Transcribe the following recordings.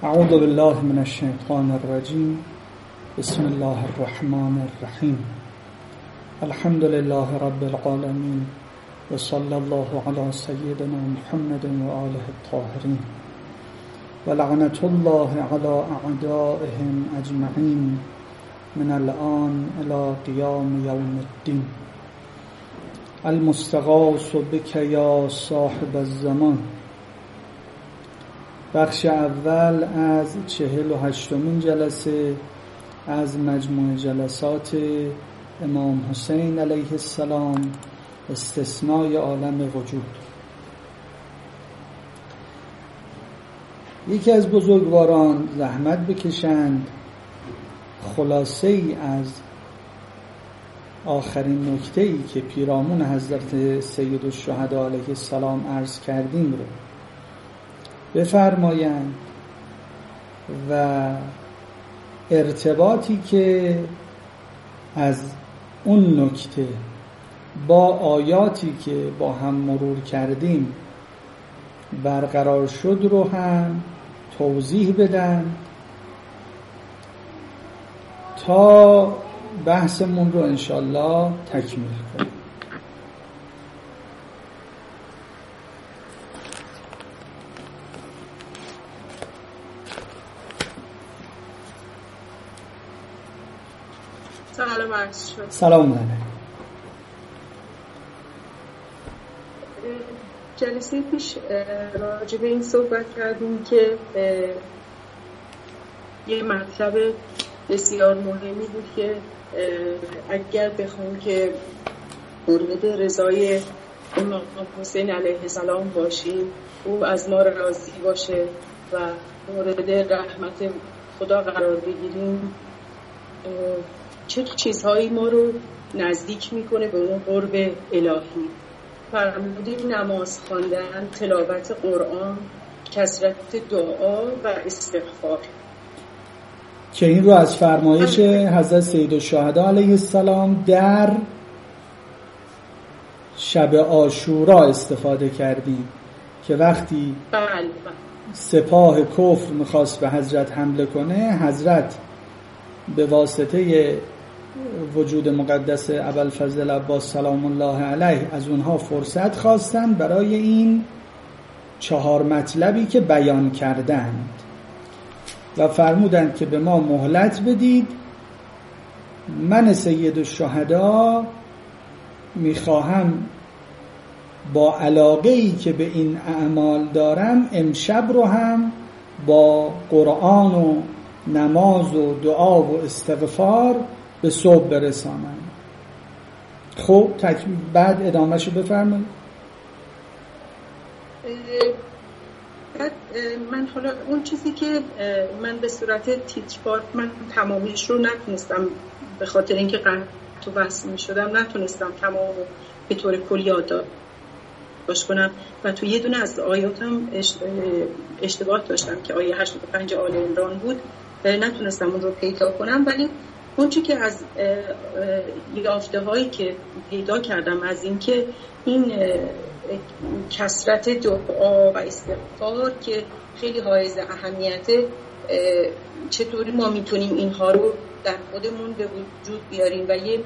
اعوذ بالله من الشیطان الرجیم. بسم الله الرحمن الرحیم. الحمد لله رب العالمین و صلی الله علی سیدنا محمد و آله الطاهرین و لعنت الله علی اعدائهم اجمعین من الان الی قیام یوم الدین. المستغاث بک یا صاحب الزمان. بخش اول از 48مین جلسه از مجموع جلسات امام حسین علیه السلام، استثنای عالم وجود. یکی از بزرگواران زحمت بکشند خلاصه ای از آخرین نکته‌ای که پیرامون حضرت سید الشهدا علیه السلام عرض کردیم رو بفرمایند و ارتباطی که از اون نکته با آیاتی که با هم مرور کردیم برقرار شد رو هم توضیح بدن تا بحثمون رو انشالله تکمیل کنیم. سلام علیکم. جلسه پیش راجع به این صحبت کردیم که یه مطلب بسیار مهمی بود که اگر بخوام که مورد رضای امام حسین علیه السلام باشیم، او از ما راضی باشه و مورد رحمت خدا قرار بگیریم، چه چیزهایی ما رو نزدیک میکنه به اون قرب الهی. فرمودیم نماز خواندن، تلاوت قرآن، کثرت دعا و استغفار، که این رو از فرمایش حضرت سید الشهدا علیه السلام در شب عاشورا استفاده کردیم که وقتی سپاه کفر میخواست به حضرت حمله کنه، حضرت به واسطه وجود مقدس ابوالفضل عباس سلام الله علیه از اونها فرصت خواستن برای این 4 مطلبی که بیان کردند و فرمودند که به ما مهلت بدید، من سید الشهدا میخواهم با علاقه‌ای که به این اعمال دارم امشب رو هم با قرآن و نماز و دعا و استغفار به صبح برسانم. خب بعد ادامهشو بفرمایید. من حالا اون چیزی که من به صورت تیتروار من تمامیش رو نتونستم، به خاطر اینکه قطع و وصل می شدم نتونستم تمام به طور کلی یادداشت کنم و تو یه دونه از آیاتم اشتباه داشتم که آیه 85 آل عمران بود، نتونستم اون رو پیدا کنم. ولی اون چی که از یافته هایی که پیدا کردم از این که این کثرت دعا و استغفار که خیلی حائز اهمیته، چطوری ما میتونیم اینها رو در خودمون به وجود بیاریم و یه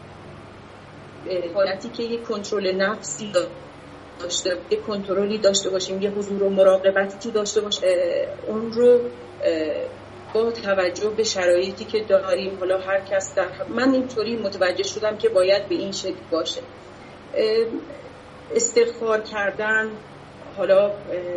حالتی که یه کنترل نفسی داشته، یه کنترلی داشته باشیم، یه حضور و مراقبتی داشته باشیم، اون رو با توجه به شرایطی که داریم. حالا هر کس من اینطوری متوجه شدم که باید به این شکل باشه. استغفار کردن، حالا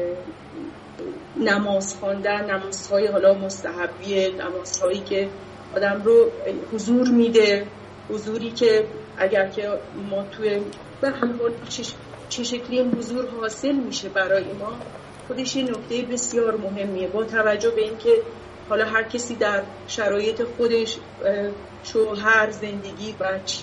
نماز خواندن، نمازهای حالا مستحبیه، نمازهایی که آدم رو حضور میده، حضوری که اگر که ما توی به همون چه شکلی این حضور حاصل میشه برای ما، خودش یه نکته بسیار مهمیه. با توجه به اینکه حالا هر کسی در شرایط خودش، شوهر، زندگی، بچه،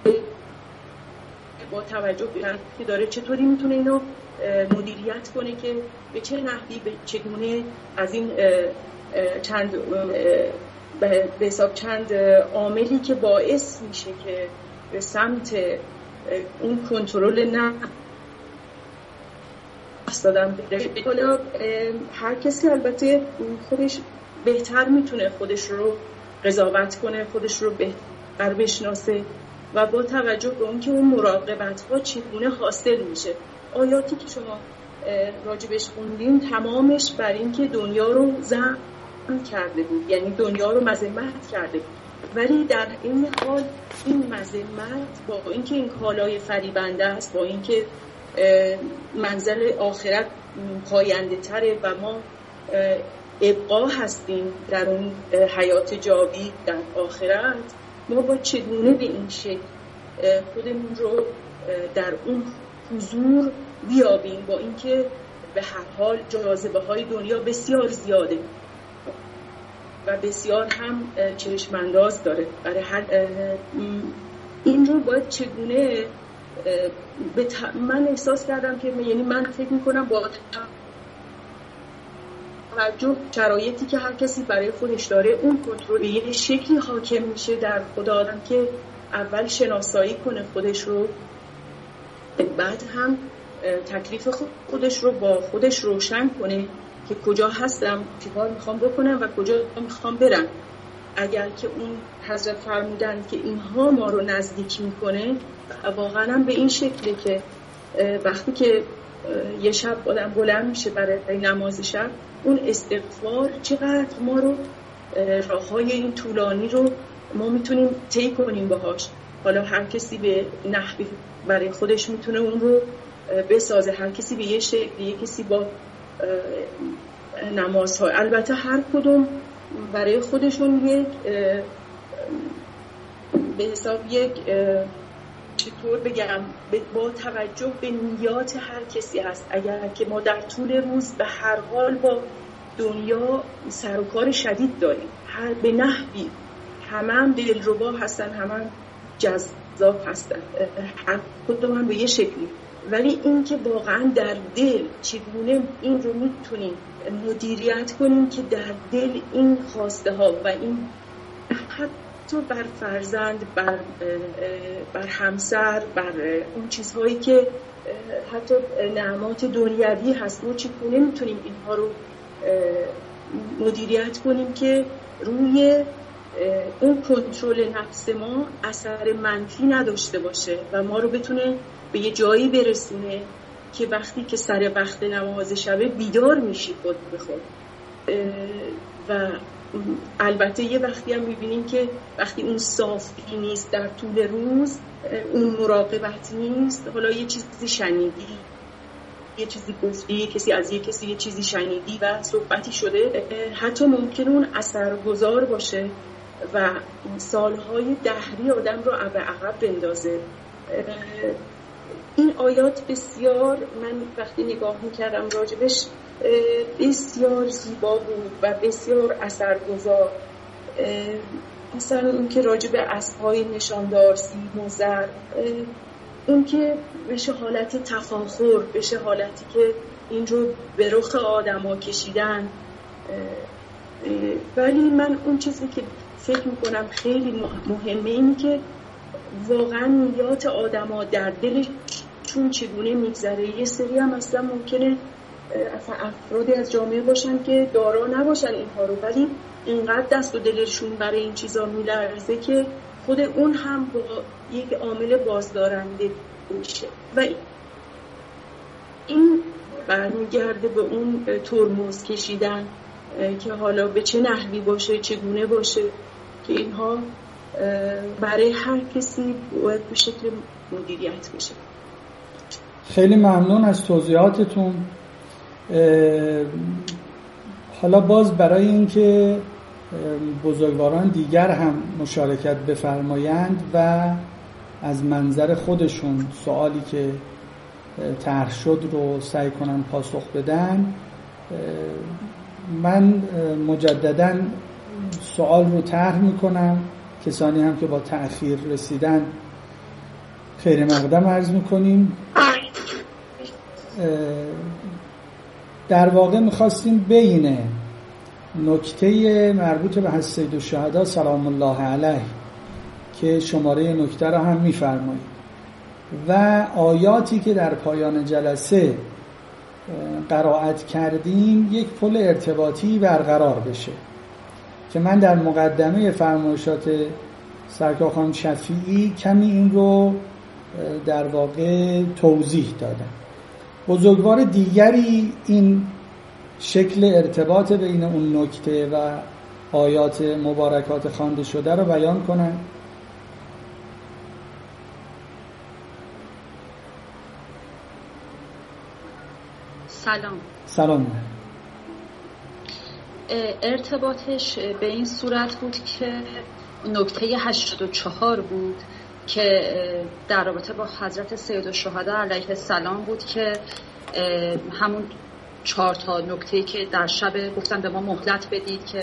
با توجه به که داره چطوری میتونه اینو مدیریت کنه که به چه نحوی، به چگونه از این به حساب چند عاملی که باعث میشه که به سمت اون کنترل بحث دادم. حالا هر کسی البته خودش بهتر میتونه خودش رو قضاوت کنه، خودش رو بهتر بشناسه و با توجه به اون که اون مراقبت ها چگونه حاصل میشه. آیاتی که شما راجبش خوندین تمامش بر این که دنیا رو ذم کرده بود، یعنی دنیا رو مذمت کرده بود، ولی در این حال این مذمت با اینکه این کالای فریبنده است، با اینکه منزل آخرت پاینده تره و ما ابقا هستیم در اون حیات جاوید در آخرت، ما با چگونه به این شکل خودمون رو در اون حضور بیابیم، با اینکه به هر حال جاذبه های دنیا بسیار زیاده و بسیار هم چشمانداز داره. برای هر این رو باید چگونه من احساس کردم که یعنی من فکر میکنم با توجه شرایطی که هر کسی برای خودش داره اون کنترل به یه شکلی حاکم میشه در خود آدم که اول شناسایی کنه خودش رو، بعد هم تکلیف خودش رو با خودش روشن کنه که کجا هستم، چیکار میخوام بکنم و کجا میخوام برم. اگر که اون حضرت فرمودن که اینها ما رو نزدیک میکنه، واقعا هم به این شکله که وقتی که یه شب آدم بلند میشه برای نماز شب، اون استغفار چقدر ما رو راههای این طولانی رو ما میتونیم طی کنیم باهاش. حالا هر کسی به نحوی برای خودش میتونه اون رو بسازه، هر کسی به یه شکل، یه کسی با نمازها. البته هر کدوم برای خودشون یک به حساب یک چطور بگم با توجه به نیات هر کسی هست. اگر که ما در طول روز به هر حال با دنیا سر و کار شدید داریم، هر به نحوی همه دلربا هستن، همه جذاب هستن، هر کدوم هم به یه شکلی، ولی این که واقعا در دل چگونه این رو میتونیم مدیریت کنیم که در دل این خواسته ها و این حتی بر فرزند، بر همسر، بر اون چیزهایی که حتی نعمات دنیوی هست، ما چگونه میتونیم اینها رو مدیریت کنیم که روی اون کنترل نفس ما اثر منفی نداشته باشه و ما رو بتونه به یه جایی برسونه که وقتی که سر وقت نماز شبه بیدار میشی خود به خود. و البته یه وقتی هم میبینیم که وقتی اون صافی نیست در طول روز، اون مراقبت نیست، حالا یه چیزی شنیدی، یه چیزی گفتی، کسی از یه کسی یه چیزی شنیدی و صحبتی شده، حتی ممکن اون اثرگذار باشه و سالهای دهری آدم رو به عقب بندازه. این آیات بسیار، من وقتی نگاه میکردم راجبش، بسیار زیبا بود و بسیار اثرگذار. مثلا اون که راجب اسب‌های نشاندار سیم و زر، اون که بشه حالت تفاخر، بشه حالتی که این رو به رخ آدم‌ها کشیدن. ولی من اون چیزی که فکر میکنم خیلی مهمه اینه که واقعا نیات آدم‌ها در دلشون چگونه میگذره. یه سری هم اصلا ممکنه افرادی از جامعه باشن که دارا نباشن اینها رو، ولی اینقدر دست و دلشون برای این چیزا میلرزه که خود اون هم با یک عامل بازدارنده میشه و این برمیگرده به اون ترمز کشیدن که حالا به چه نحوی باشه، چگونه باشه، که اینها برای هر کسی باید به شکل مدیریت بشه. خیلی ممنون از توضیحاتتون. حالا باز برای اینکه بزرگواران دیگر هم مشارکت بفرمایند و از منظر خودشون سوالی که طرح شد رو سعی کنن پاسخ بدن، من مجدداً سوال رو طرح میکنم. کسانی هم که با تأخیر رسیدن خیر مقدم عرض میکنیم. در واقع میخواستیم بین نکته مربوط به حضرت سیدالشهدا سلام الله علیه که شماره نکته را هم میفرمایید و آیاتی که در پایان جلسه قرائت کردیم یک پل ارتباطی برقرار بشه که من در مقدمه فرمایشات سرکار خانم شفیعی کمی این رو در واقع توضیح دادم. بزرگوار دیگری این شکل ارتباط بین اون نکته و آیات مبارکات خوانده شده رو بیان کنن. سلام. ارتباطش به این صورت بود که نکته 84 بود که در رابطه با حضرت سیدالشهدا علیه السلام بود که همون 4 تا نکته که در شب گفتن به ما مهلت بدید که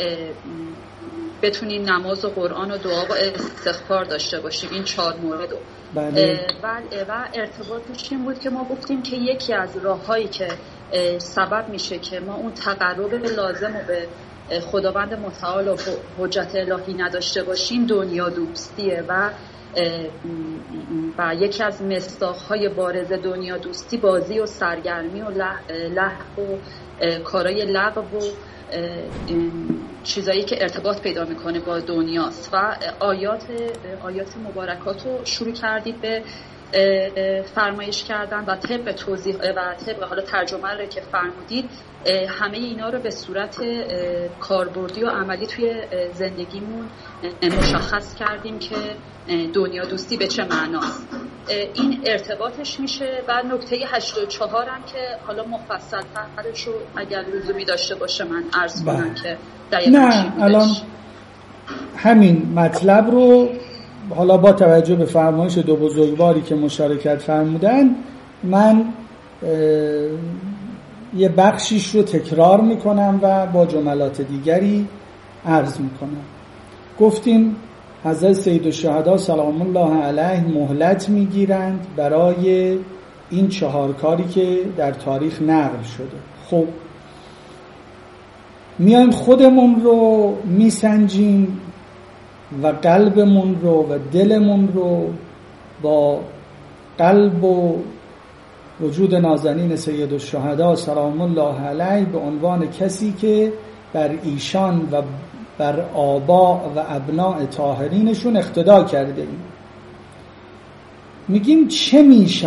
بتونیم نماز و قرآن و دعا و استغفار داشته باشیم، این 4 مورد و ارتباطش این بود که ما گفتیم که یکی از راه‌هایی که سبب میشه که ما اون تقرب لازم و به خداوند متعال و حجت الهی نداشته باشیم دنیا دوستیه و یکی از مصداق‌های بارز دنیا دوستی بازی و سرگرمی و لهو و کارهای لغو و چیزایی که ارتباط پیدا میکنه با دنیاست و آیات مبارکات رو شروع کردید به فرمایش کردن و طبق توضیح و طبق حالا ترجمه رو که فرمودید همه اینا رو به صورت کاربردی و عملی توی زندگیمون مشخص کردیم که دنیا دوستی به چه معناست. این ارتباطش میشه. و نکته 84 هم که حالا مفصل ترش رو اگر لزومی داشته باشه من عرض کنم که نه الان همین مطلب رو حالا با توجه به فرمایش دو بزرگواری که مشارکت فرمودن من یه بخشیش رو تکرار میکنم و با جملات دیگری عرض میکنم. گفتیم حضرت سیدالشهدا سلام الله علیه مهلت میگیرند برای این 4 کاری که در تاریخ نقل شده. خب میایم خودمون رو میسنجیم و قلبمون رو و دلمون رو با قلب و وجود نازنین سیدالشهدا سلام الله علیه به عنوان کسی که بر ایشان و بر آبا و ابناء طاهرینشون اقتدا کرده ایم. میگیم چه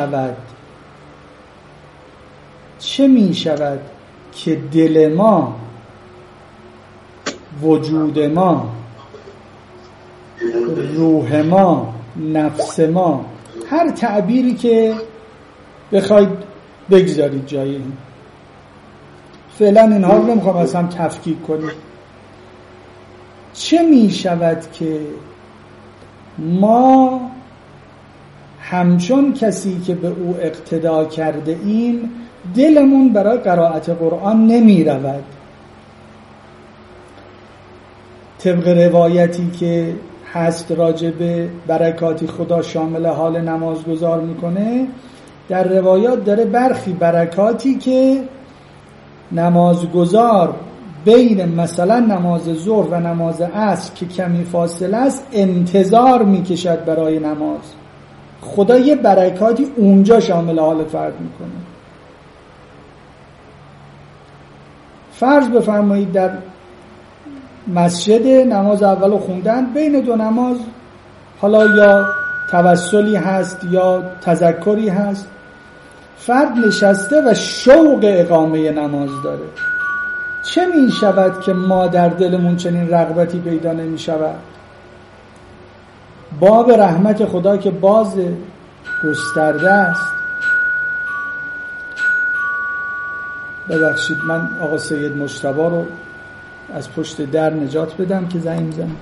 می شود که دل ما، وجود ما، روح ما، نفس ما، هر تعبیری که بخواید بگذارید جای این، فعلا اینها رو نمیخوام اصلا تفکیک کنید. چه می شود که ما همچون کسی که به او اقتدا کرده ایم دلمون برای قرائت قرآن نمی رود؟ طبق روایتی که هست راجع به برکاتی خدا شامل حال نمازگزار میکنه، در روایات داره برخی برکاتی که نمازگزار بین مثلا نماز ظهر و نماز عصر که کمی فاصله است انتظار میکشد برای نماز، خدا یه برکاتی اونجا شامل حال فرد میکنه. فرض بفرمایید در مسجد نماز اولو خوندن، بین 2 نماز حالا یا توسلی هست یا تذکری هست، فرد نشسته و شوق اقامه نماز داره. چه می شود که ما در دلمون چنین رغبتی پیدا نمی شود؟ باب رحمت خدا که باز گسترده است. ببخشید من آقا سید مجتبی رو از پشت در نجات بدم که زنگ میزنه.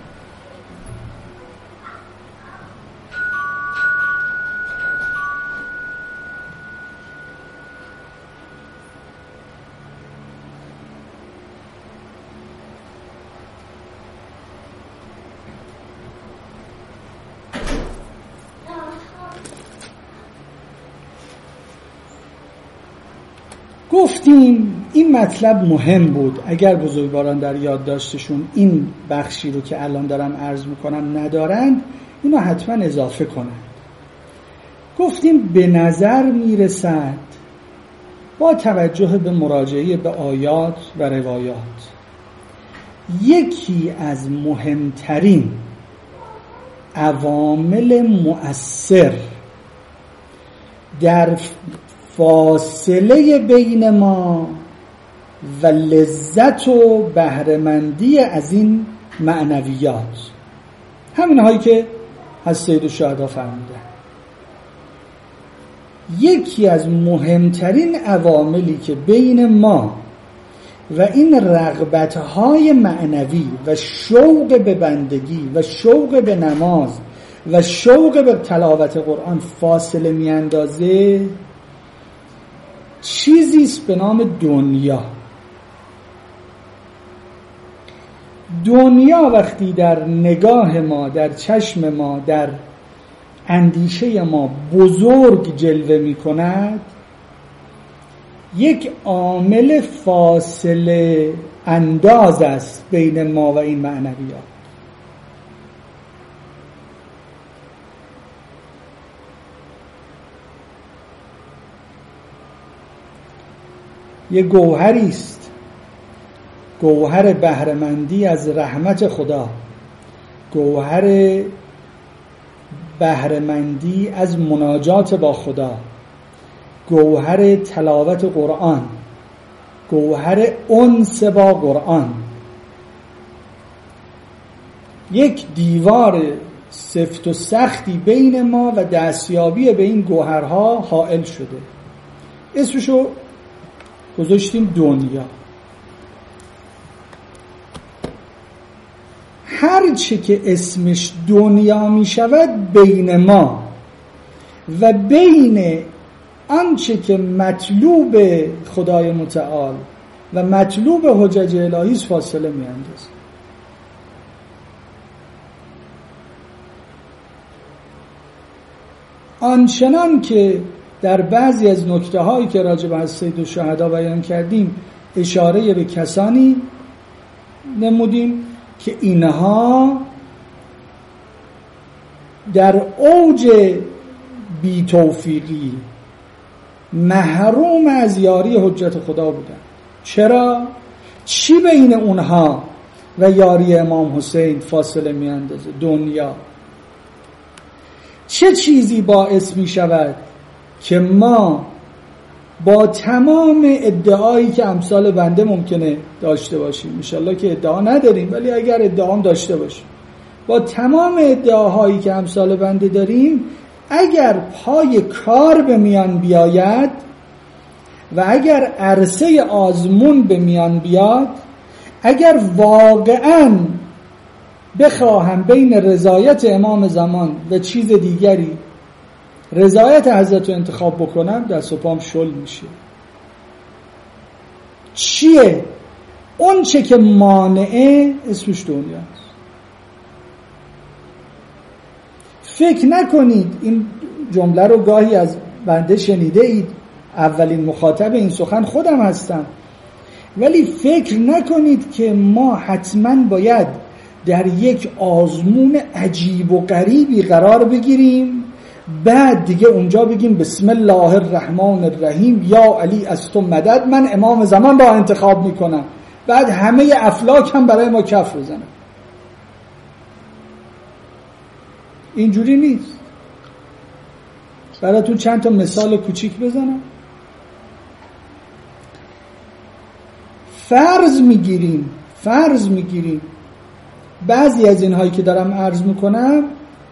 گفتیم این مطلب مهم بود. اگر بزرگواران در یادداشتشون این بخشی رو که الان دارم عرض میکنم ندارند، اینو حتما اضافه کنند. گفتیم به نظر میرسد با توجه به مراجعه به آیات و روایات یکی از مهمترین عوامل مؤثر در فاصله بین ما و لذت و بهره‌مندی از این معنویات، همین هایی که از سید الشهدا فرمودن، یکی از مهمترین عواملی که بین ما و این رغبت‌های معنوی و شوق به بندگی و شوق به نماز و شوق به تلاوت قرآن فاصله میاندازه چیزی است به نام دنیا. دنیا وقتی در نگاه ما، در چشم ما، در اندیشه ما بزرگ جلوه می کند، یک عامل فاصله انداز است بین ما و این معنویات. یک گوهری است، گوهر بهره‌مندی از رحمت خدا، گوهر بهره‌مندی از مناجات با خدا، گوهر تلاوت قرآن، گوهر انس با قرآن. یک دیوار سفت و سختی بین ما و دستیابی به این گوهرها حائل شده. اسمشو گذاشتیم دنیا. هر چه که اسمش دنیا می شود بین ما و بین آنچه که مطلوب خدای متعال و مطلوب حجج الهی فاصله می اندازه. آنچنان که در بعضی از نکته هایی که راجع به سید الشهدا بیان کردیم اشاره به کسانی نمودیم که اینها در اوج بی توفیقی محروم از یاری حجت خدا بودن. چرا؟ چی بین اونها و یاری امام حسین فاصله می اندازه؟ دنیا. چه چیزی باعث می شود که ما با تمام ادعایی که امثال بنده ممکنه داشته باشیم، انشالله که ادعا نداریم ولی اگر ادعام داشته باشیم، با تمام ادعاهایی که امثال بنده داریم، اگر پای کار به میان بیاید و اگر عرصه آزمون به میان بیاد، اگر واقعاً بخواهم بین رضایت امام زمان و چیز دیگری رضایت حضرت رو انتخاب بکنم، دست و پام شل میشه. چیه؟ اون چه که مانعه اسمش دنیاست. فکر نکنید، این جمله رو گاهی از بنده شنیده اید، اولین مخاطب این سخن خودم هستم، ولی فکر نکنید که ما حتما باید در یک آزمون عجیب و غریبی قرار بگیریم بعد دیگه اونجا بگیم بسم الله الرحمن الرحیم یا علی از تو مدد، من امام زمان را انتخاب میکنم، بعد همه افلاک هم برای ما کف بزنن. اینجوری نیست. براتون چند تا مثال کوچیک بزنم. فرض میگیریم بعضی از اینهایی که دارم عرض میکنم،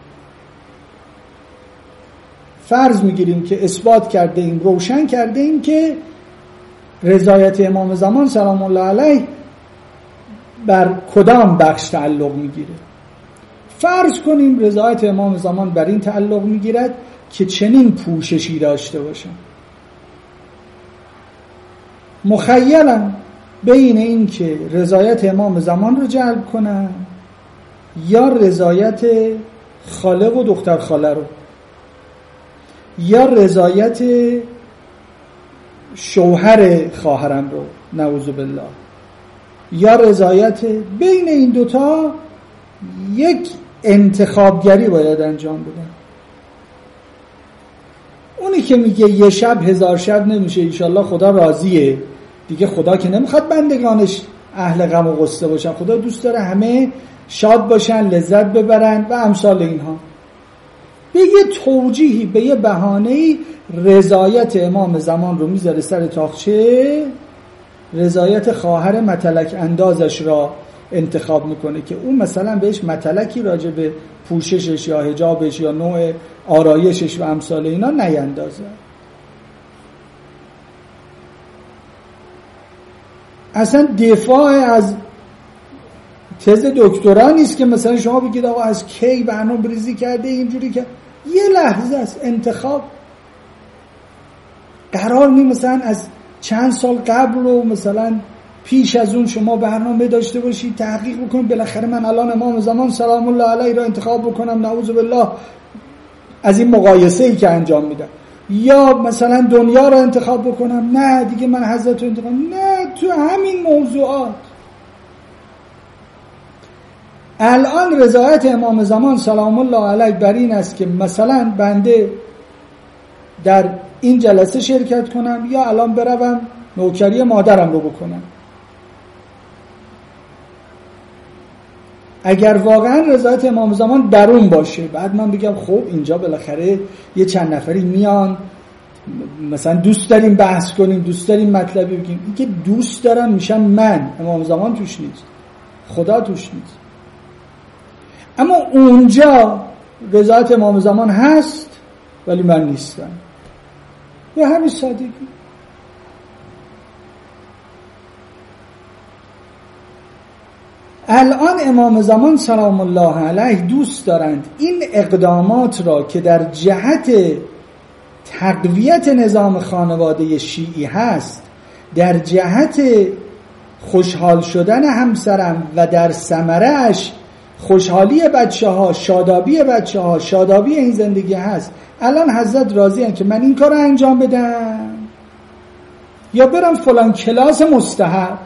فرض میگیریم که اثبات کرده ایم، روشن کرده ایم که رضایت امام زمان سلام الله علیه بر کدام بخش تعلق میگیره. فرض کنیم رضایت امام زمان بر این تعلق میگیرد که چنین پوششی داشته باشن. مخیلم بین این که رضایت امام زمان رو جلب کنن یا رضایت خاله و دختر خاله رو، یا رضایت شوهر خواهرم رو نعوذ بالله، یا رضایت، بین این دوتا یک انتخابگری باید انجام بدن. اونی که میگه یه شب 1000 شب نمیشه، انشالله خدا راضیه دیگه. خدا که نمیخواد بندگانش اهل غم و غصه باشن، خدا دوست داره همه شاد باشن، لذت ببرن و امثال اینها. به یه توجیهی، به یه بهانه‌ای رضایت امام زمان رو میذاره سر تاقچه، رضایت خواهر متلک اندازش را انتخاب میکنه که اون مثلا بهش متلکی راجع به پوششش یا حجابش یا نوع آرایشش و امثال اینا نیندازه. اصلا دفاع از تز دکترا نیست که مثلا شما بگید آقا از کی برنامه ریزی کرده اینجوری، که یه لحظه است انتخاب قرار نی مثلا از چند سال قبل رو مثلا پیش از اون شما برنامه داشته باشید، تحقیق بکنید بالاخره من الان امام زمان سلام الله علیه را انتخاب بکنم، نعوذ بالله از این مقایسه‌ای که انجام میدم، یا مثلا دنیا را انتخاب بکنم، نه دیگه من حضرت رو انتخاب، نه تو همین موضوعات. الان رضایت امام زمان سلام الله علیه بر این است که مثلا بنده در این جلسه شرکت کنم یا الان بروم نوکری مادرم رو بکنم. اگر واقعا رضایت امام زمان در اون باشه، بعد من بگم خب اینجا بالاخره یه چند نفری میان مثلا دوست داریم بحث کنیم، دوست داریم مطلبی بگیم، این که دوست دارم میشم من، امام زمان توش نیست، خدا توش نیست. اما اونجا رضایت امام زمان هست ولی من نیستم، به همین سادگی. الان امام زمان سلام الله علیه دوست دارند این اقدامات را که در جهت تقویت نظام خانواده شیعی هست، در جهت خوشحال شدن همسرم و در ثمره‌اش خوشحالی بچه ها، شادابی بچه ها، شادابی این زندگی هست، الان حضرت راضی هستند که من این کار رو انجام بدم یا برم فلان کلاس مستحب.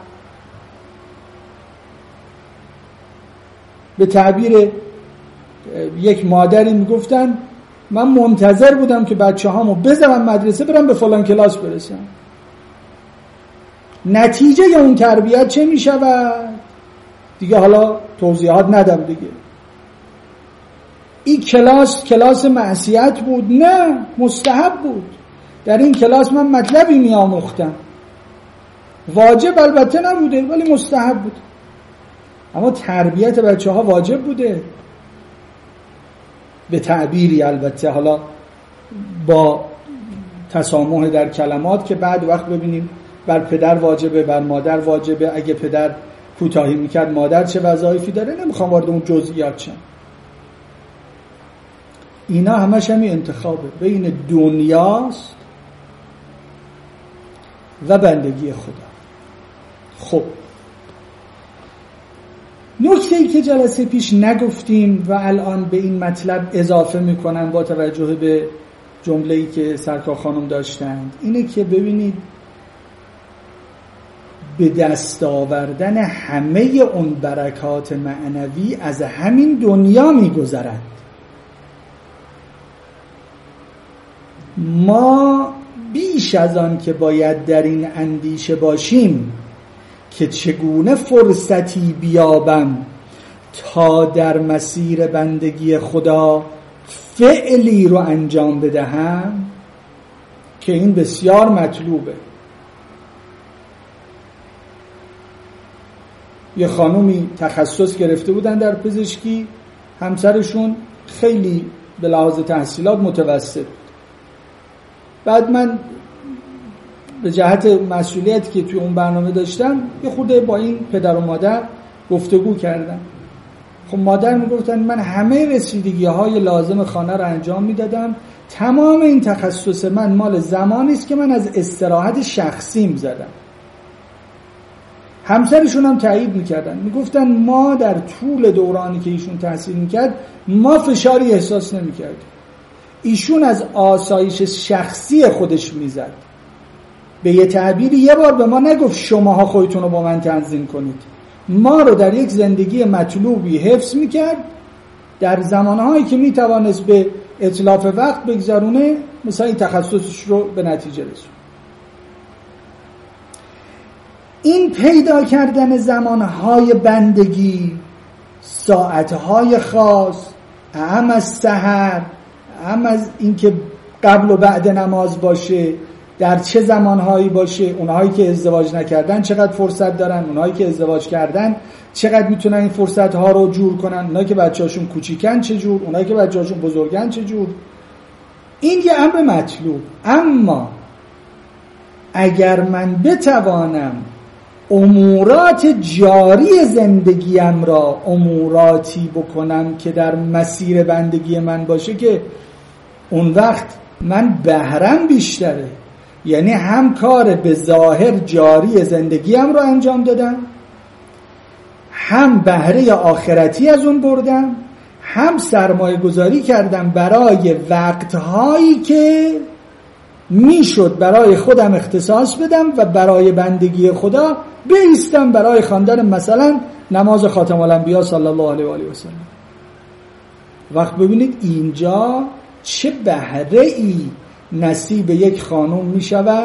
به تعبیر یک مادری میگفتن من منتظر بودم که بچه هامو بذارم مدرسه برم به فلان کلاس برسم. نتیجه اون تربیت چه میشود؟ دیگه حالا توضیحات ندم دیگه. این کلاس معصیت بود؟ نه، مستحب بود. در این کلاس من مطلبی میآموختم، واجب البته نبوده ولی مستحب بود. اما تربیت بچه ها واجب بوده، به تعبیری البته حالا با تسامح در کلمات که بعد وقت ببینیم بر پدر واجبه، بر مادر واجبه، اگه پدر کوتاهی میکرد مادر چه وظایفی داره، نمیخوام وارد اون جزئیات شم. اینا همش همی انتخابه بین دنیاست و بندگی خدا. خب نکته‌ای که جلسه پیش نگفتیم و الان به این مطلب اضافه میکنم با توجه به جمله‌ای که سرکار خانم داشتند، اینه که ببینید به دست آوردن همه اون برکات معنوی از همین دنیا میگذرند. ما بیش از آن که باید در این اندیشه باشیم که چگونه فرصتی بیابم تا در مسیر بندگی خدا فعلی رو انجام بدهم، که این بسیار مطلوبه. یه خانومی تخصص گرفته بودن در پزشکی، همسرشون خیلی به لحاظ تحصیلات متوسط بود. بعد من به جهت مسئولیتی که توی اون برنامه داشتم یه خورده با این پدر و مادر گفتگو کردم. خب مادر میگفتن من همه رسیدگی‌های لازم خانه رو انجام میدادم، تمام این تخصص من مال زمانی است که من از استراحت شخصیم زدم. همسرشون هم تایید میکردن، میگفتن ما در طول دورانی که ایشون تحصیل میکرد ما فشاری احساس نمیکردیم. ایشون از آسایش شخصی خودش میزد. به یه تعبیری یه بار به ما نگفت شماها خودتون رو با من تنظیم کنید، ما رو در یک زندگی مطلوبی حفظ میکرد. در زمانهایی که میتوانست به اتلاف وقت بگذارونه، مثلا این تخصصش رو به نتیجه رسونه. این پیدا کردن زمانهای بندگی، ساعتهای خاص، اهم از سحر، اهم از اینکه قبل و بعد نماز باشه، در چه زمانهایی باشه، اونهایی که ازدواج نکردن چقدر فرصت دارن، اونهایی که ازدواج کردن چقدر میتونن این فرصتها رو جور کنن، اونهایی که بچه‌هاشون کوچیکن چه جور، اونهایی که بچه‌هاشون بزرگن چه جور. این یه امر مطلوب. اما اگر من بتوانم امورات جاری زندگیم را اموراتی بکنم که در مسیر بندگی من باشه، که اون وقت من بهرم بیشتره. یعنی هم کار به ظاهر جاری زندگیم را انجام دادم، هم بهره آخرتی از اون بردم، هم سرمایه گذاری کردم برای وقتهایی که میشد برای خودم اختصاص بدم و برای بندگی خدا بایستم، برای خواندن مثلا نماز خاتم الانبیا صلی الله علیه و آله و سلم. وقت ببینید اینجا چه بهره‌ای نصیب یک خانم می شود،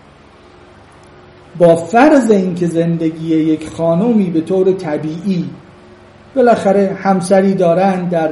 با فرض اینکه زندگی یک خانومی به طور طبیعی بالاخره همسری دارن، در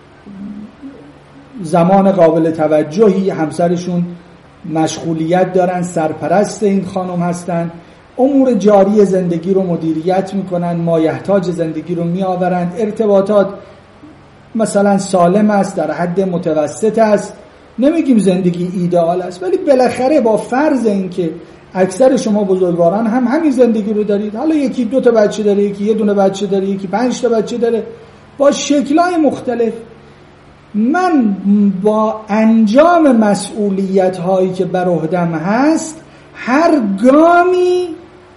زمان قابل توجهی همسرشون مشغولیت دارن، سرپرست این خانم هستن، امور جاری زندگی رو مدیریت میکنن، مایحتاج زندگی رو میآورند، ارتباطات مثلا سالم است، در حد متوسط است، نمیگیم زندگی ایدئال است، ولی بالاخره با فرض اینکه اکثر شما بزرگواران هم همین زندگی رو دارید، حالا یکی 2 تا بچه داره، یکی 1 دونه بچه داره، یکی 5 تا بچه داره، با شکل‌های مختلف، من با انجام مسئولیت هایی که بر عهدم هست هر گامی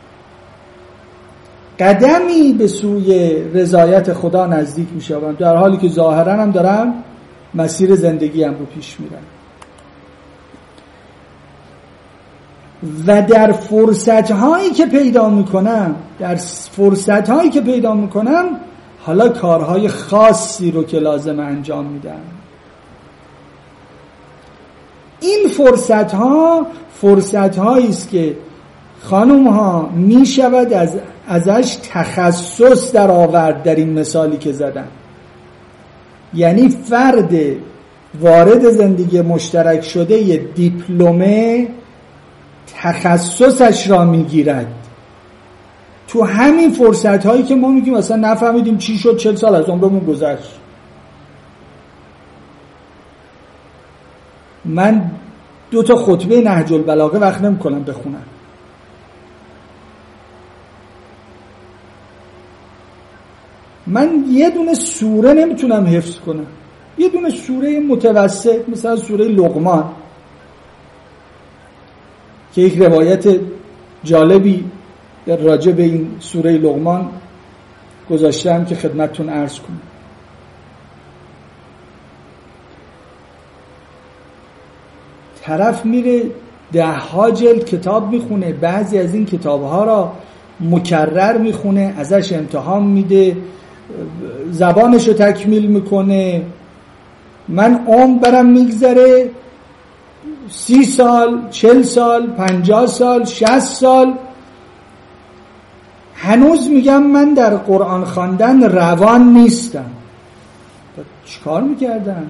قدمی به سوی رضایت خدا نزدیک می شوم، در حالی که ظاهرا هم دارم مسیر زندگیم رو پیش میرم. و در فرصت‌هایی که پیدا میکنم حالا کارهای خاصی رو که لازم انجام میدم. این فرصت‌هایی است که خانوم‌ها میشود ازش تخصص در آورد. در این مثالی که زدم، یعنی فرد وارد زندگی مشترک شده یه دیپلمه تخصصش را میگیرد. تو همین فرصت هایی که ما میگیم مثلا نفهمیدیم چی شد، 40 سال از عمرمون گذشت. من 2 تا خطبه نهج البلاغه وقت نمی‌کنم بخونم. من یه دونه سوره نمیتونم حفظ کنم، یه دونه سوره متوسط مثلا سوره لقمان که یک روایت جالبی راجع به این سوره لقمان گذاشتم که خدمتتون عرض کنم. طرف میره 10 جلد کتاب میخونه، بعضی از این کتابها را مکرر میخونه، ازش امتحان میده، زبانشو تکمیل میکنه. من عمر برم میگذره 30 سال، 40 سال، 50 سال، 60 سال، هنوز میگم من در قرآن خواندن روان نیستم. چیکار میکردم؟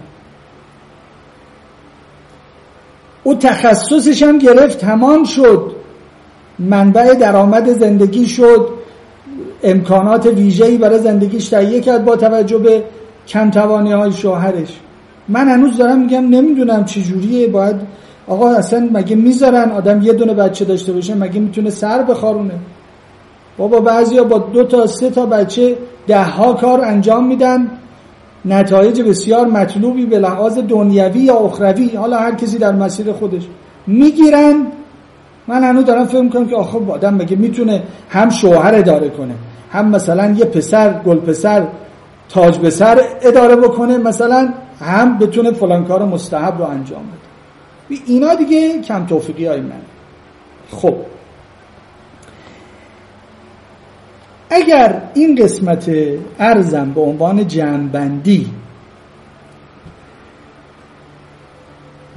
او تخصصش هم گرفت، تمام شد، منبع درآمد زندگی شد، امکانات ویژه‌ای برای زندگیش تهیه کرد با توجه به کم توانی‌های شوهرش. من هنوز دارم میگم نمیدونم چه جوریه. باید آقا اصلا مگه میذارن آدم یه دونه بچه داشته باشه؟ مگه میتونه سر بخارونه؟ بابا بعضیا با 2 تا 3 تا بچه 10 کار انجام میدن، نتایج بسیار مطلوبی به لحاظ دنیوی یا اخروی، حالا هر کسی در مسیر خودش میگیرن. من هنوز دارم فکر میکنم که آخه آدم مگه میتونه هم شوهر اداره کنه، هم مثلا یه پسر گل پسر تاج به سر اداره بکنه، مثلا هم بتونه فلان کار مستحب رو انجام بده. اینا دیگه کم توفیقی های من. خب اگر این قسمت عرضم به عنوان جمع‌بندی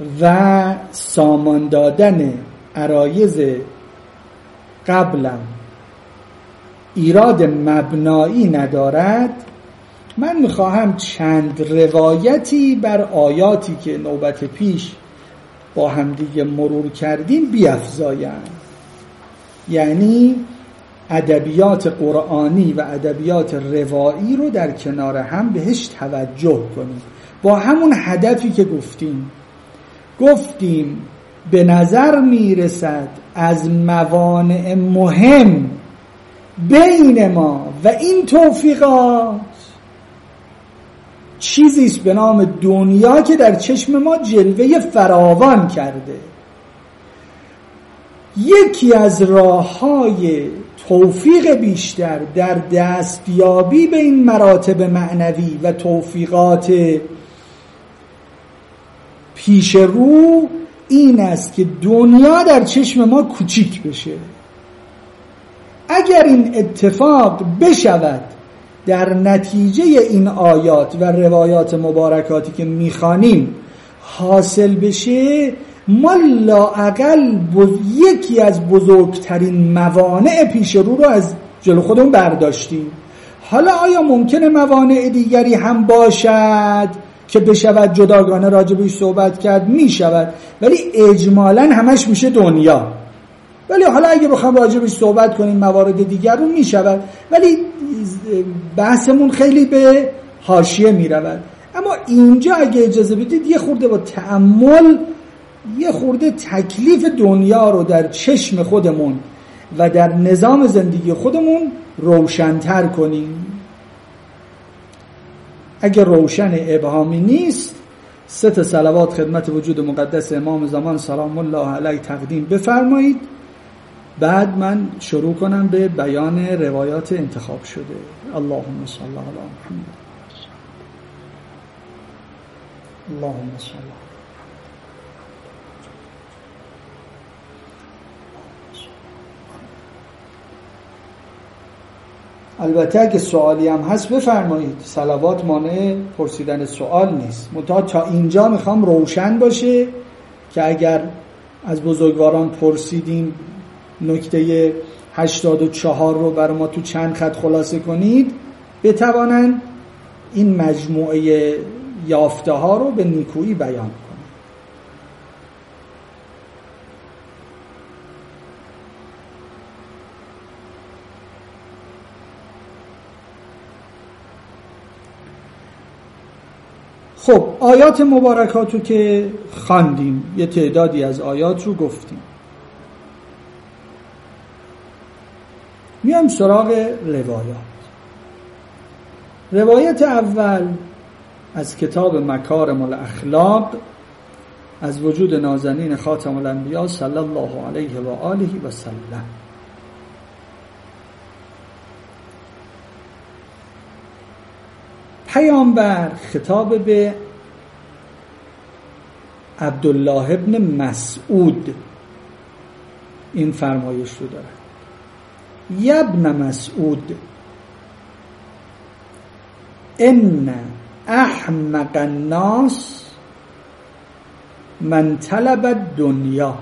و سامان دادن عرایض قبلم ایراد مبنایی ندارد، من میخواهم چند روایتی بر آیاتی که نوبت پیش با همدیگه مرور کردیم بیفزایم. یعنی ادبیات قرآنی و ادبیات روایی رو در کنار هم بهش توجه کنیم، با همون هدفی که گفتیم به نظر میرسد از موانع مهم بین ما و این توفیقات چیزیست به نام دنیا که در چشم ما جلوه فراوان کرده. یکی از راه‌های توفیق بیشتر در دستیابی به این مراتب معنوی و توفیقات پیش رو این است که دنیا در چشم ما کوچیک بشه. اگر این اتفاق بشود در نتیجه این آیات و روایات مبارکاتی که میخوانیم حاصل بشه، ما لااقل یکی از بزرگترین موانع پیش رو از جلو خودمون برداشتیم. حالا آیا ممکنه موانع دیگری هم باشد که بشود جداگانه راجبش صحبت کرد؟ میشود، ولی اجمالاً همش میشه دنیا. ولی حالا اگه بخوام راجبش صحبت کنیم موارد دیگر رو میشود، ولی بحثمون خیلی به حاشیه میرود. اما اینجا اگه اجازه بدید یه خورده با تأمل یه خورده تکلیف دنیا رو در چشم خودمون و در نظام زندگی خودمون روشن‌تر کنیم. اگه روشن ابهامی نیست 3 صلوات خدمت وجود مقدس امام زمان سلام الله علیه تقدیم بفرمایید، بعد من شروع کنم به بیان روایات انتخاب شده. اللهم صل علی محمد. اللهم صل. البته اگه سوالی هم هست بفرمایید، صلوات مانع پرسیدن سوال نیست، منتها تا اینجا میخوام روشن باشه که اگر از بزرگواران پرسیدیم نکته 84 رو برای ما تو چند خط خلاصه کنید، بتوانند این مجموعه یافته ها رو به نیکویی بیان کنند. خب آیات مبارکات رو که خواندیم، یه تعدادی از آیات رو گفتیم، میام سراغ روایات. روایت اول از کتاب مکارم الاخلاق از وجود نازنین خاتم الانبیا صلی الله علیه و آله و سلم. پیامبر خطاب به عبدالله ابن مسعود این فرمایش رو داره: یا ابن مسعود ان احمق الناس من طلب الدنیا.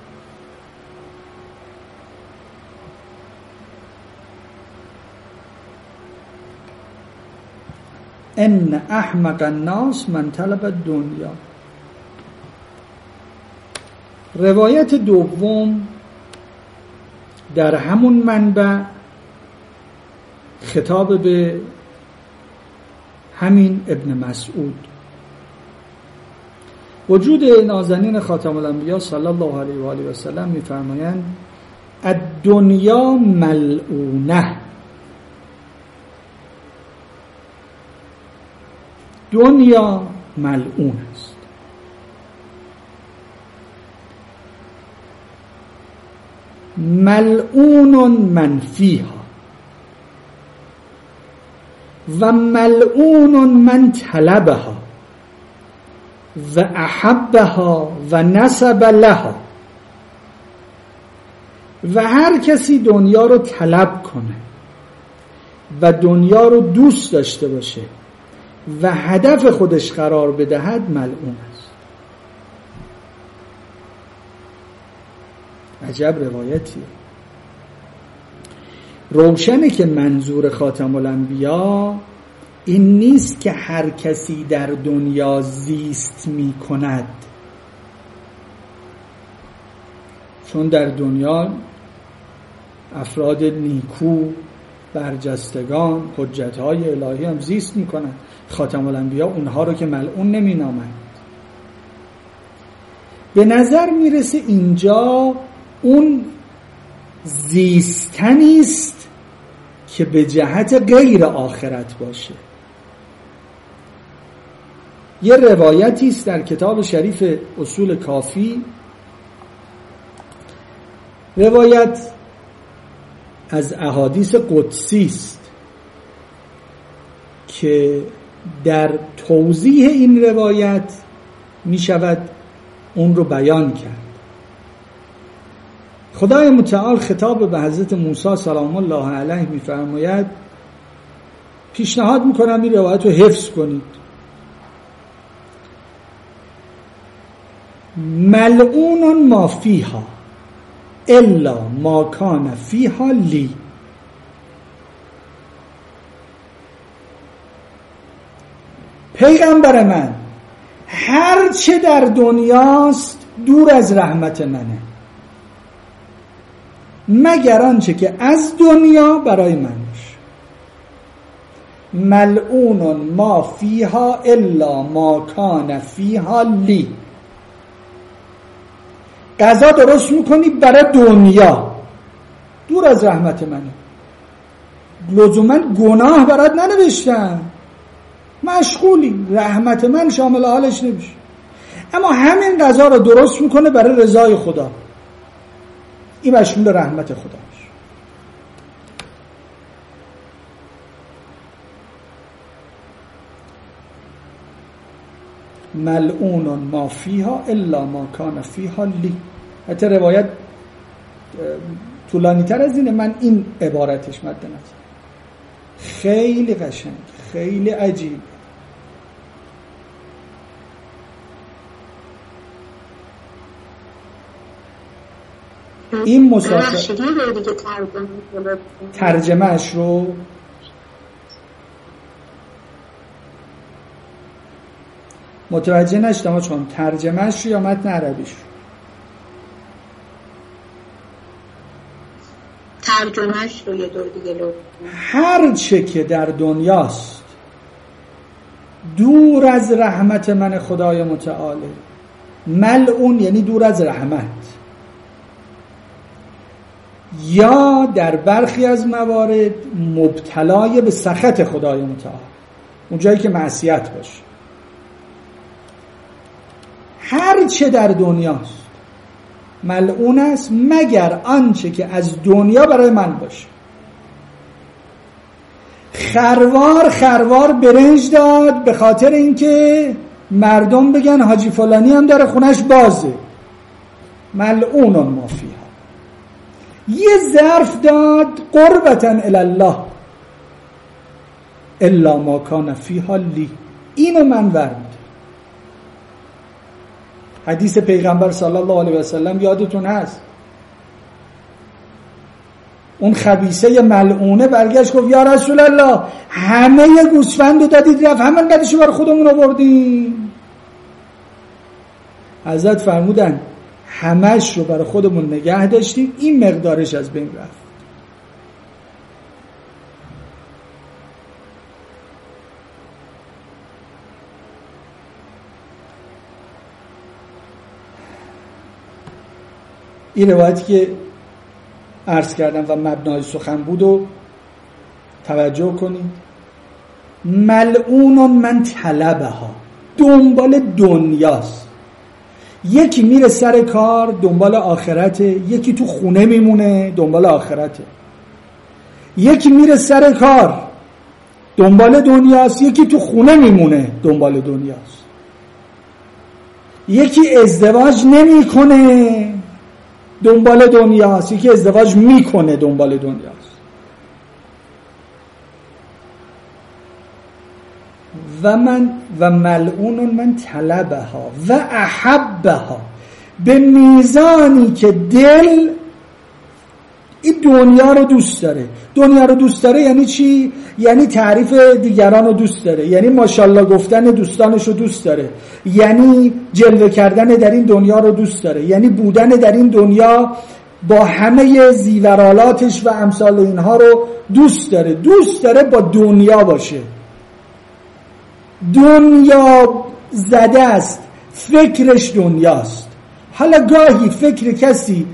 ان احمق الناس من طلب الدنیا. روایت دوم در همون منبع خطاب به همین ابن مسعود. وجود نازنین خاتم الانبیا صلی الله علیه و آله و سلم می‌فرمایند الدنیا ملعونه. دنیا ملعون است. ملعون من فیها و ملعون من طلبها و احبها و نسب لها. و هر کسی دنیا رو طلب کنه و دنیا رو دوست داشته باشه و هدف خودش قرار بدهد ملعون است. عجب روایتیه. روشنه که منظور خاتم الانبیا این نیست که هر کسی در دنیا زیست می کند، چون در دنیا افراد نیکو، برجستگان، حجت‌های الهی هم زیست می کنند. خاتم الانبیا اونها رو که ملعون نمی نامند. به نظر میرسه اینجا اون زیستنی است که به جهت غیر آخرت باشه. یه روایتی است در کتاب شریف اصول کافی، روایت از احادیث قدسی است که در توضیح این روایت می شود اون رو بیان کرد. خدای متعال خطاب به حضرت موسی سلام الله علیه می فرماید پیشنهاد میکنم این روایت رو حفظ کنید. ملعون ما فیها الا ما کان فیها لی. پیغمبر من هر چه در دنیاست دور از رحمت منه مگر آنچه که از دنیا برای من باشه. ملعون ما فیها الا ما کان فیها لی. غذا درست میکنی برای دنیا، دور از رحمت منه. لزوما گناه برات ننوشتم، مشغولی، رحمت من شامل حالش نمیشه. اما همین غذا رو درست میکنه برای رضای خدا، این مشمول رحمت خدا میشه. ملعون ما فیها الا ما کان فیها لی. حتی روایت طولانی تر از اینه، من این عبارتش مد نظر. خیلی قشنگ، خیلی عجیب. این مسافر ترجمهش رو متوجه نشدم چون ترجمهش یا متن عربیش؟ ترجمهش رو یه دور دیگه لو. هر چه که در دنیاست دور از رحمت من خدای متعاله. ملعون یعنی دور از رحمت، یا در برخی از موارد مبتلای به سخط خدای متعال، اون جایی که معصیت باشه. هر چه در دنیاست ملعون است مگر آنچه که از دنیا برای من باشه. خروار برنج داد به خاطر اینکه مردم بگن حاجی فلانی هم داره خونش بازه. ملعون ما فیها. یه ظرف داد قربتا الی الله الا ما کان فیها لی. اینو من ورد. حدیث پیغمبر صلی الله علیه و سلم یادتون هست، اون خبیثه ملعونه برگشت گفت یا رسول الله همه گوسفندو دادید رفت، همه قدشو بر خودمون آوردیم. حضرت فرمودن همش رو برای خودمون نگه داشتیم، این مقدارش از بین رفت. این روایتی که عرض کردم و مبنای سخن بود و توجه کنید. ملعون من طلبها، دنبال دنیاست. یکی میره سر کار دنبال آخرته، یکی تو خونه میمونه دنبال آخرته. یکی میره سر کار دنبال دنیاست، یکی تو خونه میمونه دنبال دنیاست. یکی ازدواج نمیکنه دنبال دنیاست، یکی ازدواج میکنه دنبال دنیاست. و ملعون من طلبها و احبها، به میزانی که دل دنیا رو دوست داره. دنیا رو دوست داره یعنی چی؟ یعنی تعریف دیگران رو دوست داره، یعنی ماشاءالله گفتن دوستانش رو دوست داره، یعنی جلوه کردن در این دنیا رو دوست داره، یعنی بودن در این دنیا با همه زیورالاتش و امثال اینها رو دوست داره. دوست داره با دنیا باشه. دنیا زده است، فکرش دنیاست. حالا گاهی فکر کسی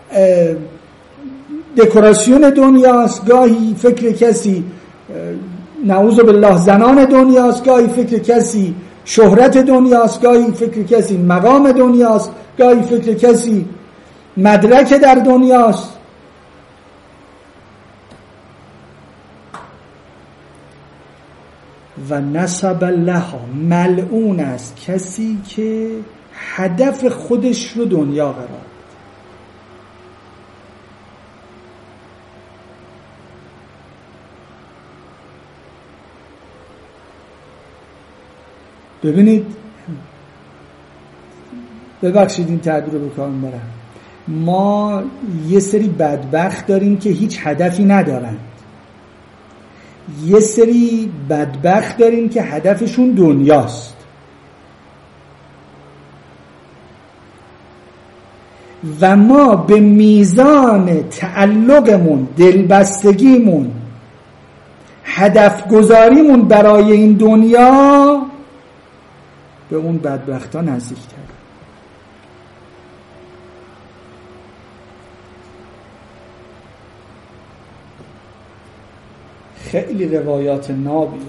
دکوراسیون دنیاست، گاهی فکر کسی نعوذ بالله زنان دنیاست، گاهی فکر کسی شهرت دنیاست، گاهی فکر کسی مقام دنیاست، گاهی فکر کسی مدرک در دنیاست. و نسب لها، ملعون است کسی که هدف خودش رو دنیا قرار بده. ببینید، ببخشید این تعبیر رو بکنم برم، ما یه سری بدبخت داریم که هیچ هدفی ندارن، یه سری بدبخت داریم که هدفشون دنیاست. و ما به میزان تعلقمون، دلبستگیمون، هدف گذاریمون برای این دنیا به اون بدبختا نزدیک‌تر. خیلی روایات نابیه،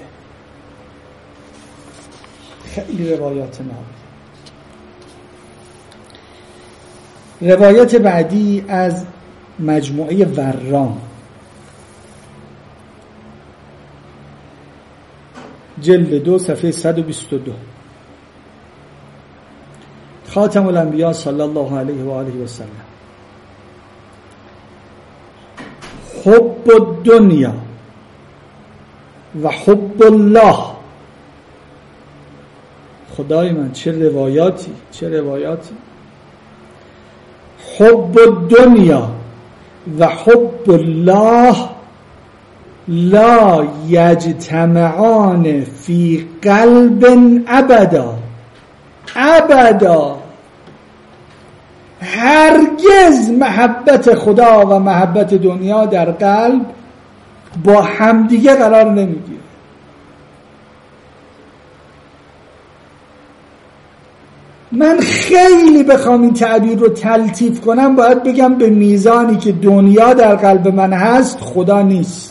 خیلی روایات نابیه. روایت بعدی از مجموعه ورام، جلد 2 صفحه 122. خاتم الانبیا صلی الله علیه و آله و سلم: حب الدنیا و حب الله. خدای من چه روایاتی، چه روایاتی. حب الدنیا و حب الله لا یجتمعان فی قلب ابدا. ابدا، هرگز محبت خدا و محبت دنیا در قلب با همدیگه قرار نمیگیره. من خیلی بخوام این تعبیر رو تلطیف کنم باید بگم به میزانی که دنیا در قلب من هست خدا نیست.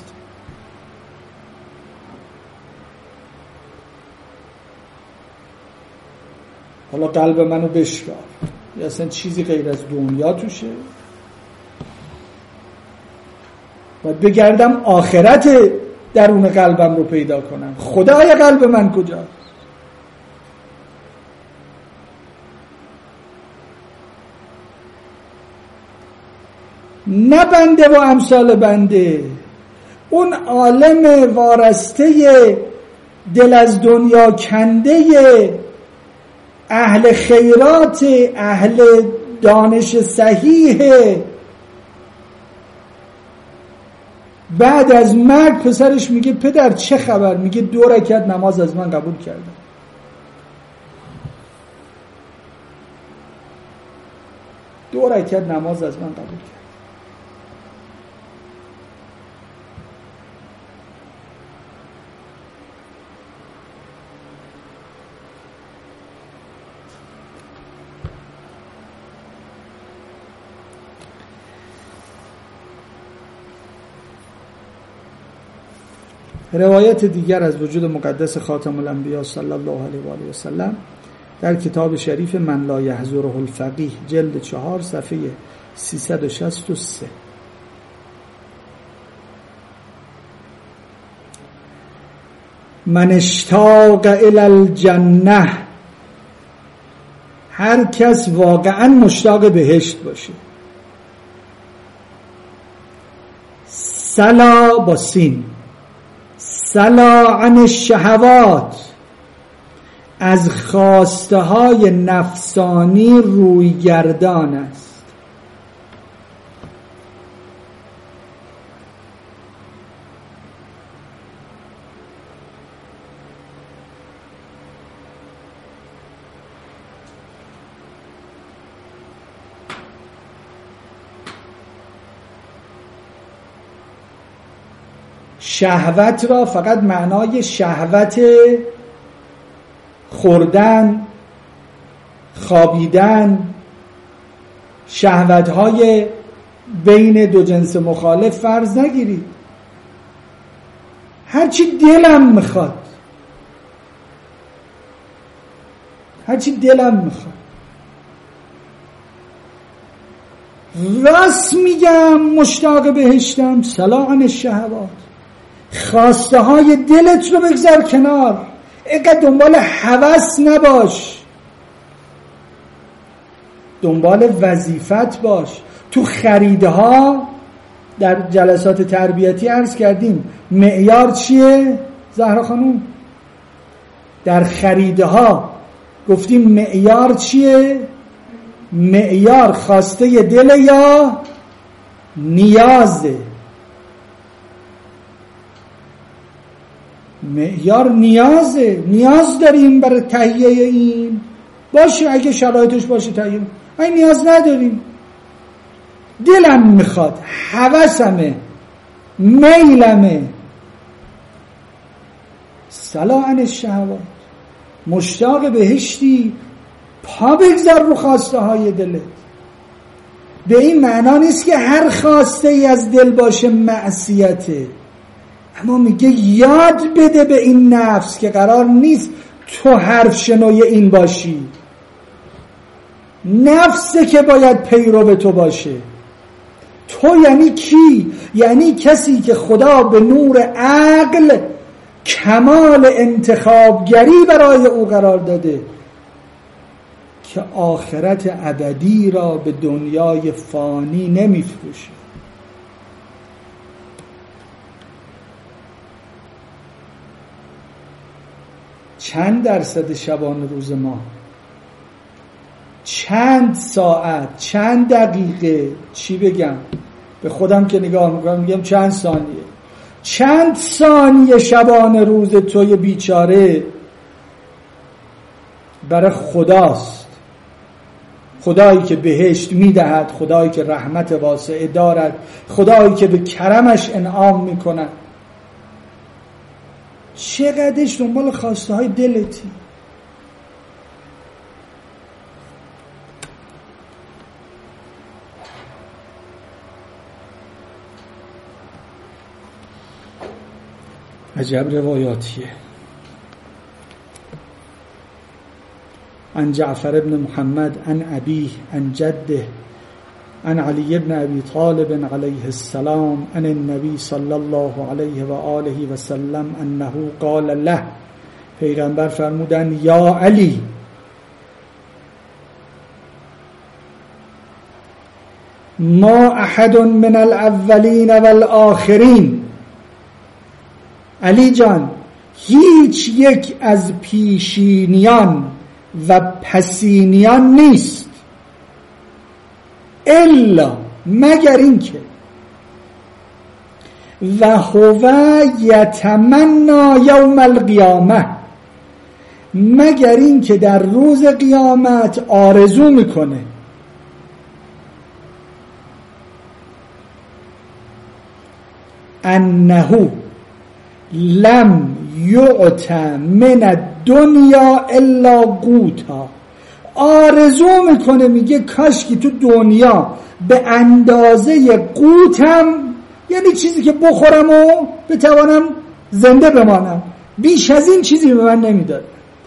حالا قلب منو بشکار، یا اصلا چیزی غیر از دنیا توشه؟ باید بگردم آخرت درون قلبم رو پیدا کنم. خدای قلب من کجاست؟ نه بنده و امثال بنده، اون عالم وارسته دل از دنیا کنده، اهل خیرات، اهل دانش صحیح، بعد از مرگ پسرش میگه پدر چه خبر؟ میگه 2 رکعت نماز از من قبول کردم. 2 رکعت نماز از من قبول کردم. روایت دیگر از وجود مقدس خاتم الانبیا صلی الله علیه و آله و سلم در کتاب شریف من لا یحضره الفقیه، جلد 4 صفحه 363: من اشتاق الی الجنه، هر کس واقعا مشتاق بهشت باشه، سلا با سین، سلا عن الشهوات، از خواسته های نفسانی روی گردان است. شهوت را فقط معنای شهوت خوردن، خوابیدن، شهوت‌های بین دو جنس مخالف فرض نگیرید. هرچی دلم میخواد، هرچی دلم میخواد. راست میگم، مشتاق بهشتم، صلا عن الشهوات. خواسته های دلت رو بگذار کنار، اینقدر دنبال هوس نباش، دنبال وظیفت باش. تو خریدها در جلسات تربیتی عرض کردیم معیار چیه زهرا خانوم؟ در خریدها گفتیم معیار چیه؟ معیار خواسته دل یا نیازه؟ معیار نیازه. نیاز داریم برای تهیه این، باشه اگه شرایطش باشه تهیه. این نیاز نداریم، دلم میخواد، هوسمه، میلمه، صلا عن الشهوات. مشتاق بهشتی، پا بگذار رو خواسته های دلت. به این معنا نیست که هر خواسته ای از دل باشه معصیته، اما میگه یاد بده به این نفس که قرار نیست تو حرف شنوی این باشی. نفسه که باید پیرو تو باشه. تو یعنی کی؟ یعنی کسی که خدا به نور عقل کمال انتخابگری برای او قرار داده که آخرت ابدی را به دنیای فانی نمیفروشه. چند درصد شبانه روز ما، چند ساعت، چند دقیقه، چی بگم، به خودم که نگاه میکنم میگم چند ثانیه، چند ثانیه شبانه روز توی بیچاره برای خداست. خدایی که بهشت میدهد، خدایی که رحمت واسعه دارد، خدایی که به کرمش انعام میکند. چقدرش دنبال خواسته های دلتی؟ عجب روایاتیه. عن جعفر بن محمد عن أبيه عن جده عن علي بن أبي طالب عليه السلام عن النبي صلى الله عليه وآله وسلم أنه قال له، پیغمبر فرمودن یا علی، ما احد من الاولین والآخرین، علی جان، هیچ یک از پیشینیان و پسینیان نیست، الا مگر این که و هو یتمنی یوم القیامه، مگر این که در روز قیامت آرزو میکنه انه لم یعط من الدنیا الا قوتا، آرزو میکنه، میگه کاش که تو دنیا به اندازه قوتم، یعنی چیزی که بخورم و بتوانم زنده بمانم، بیش از این چیزی به من نمیداد.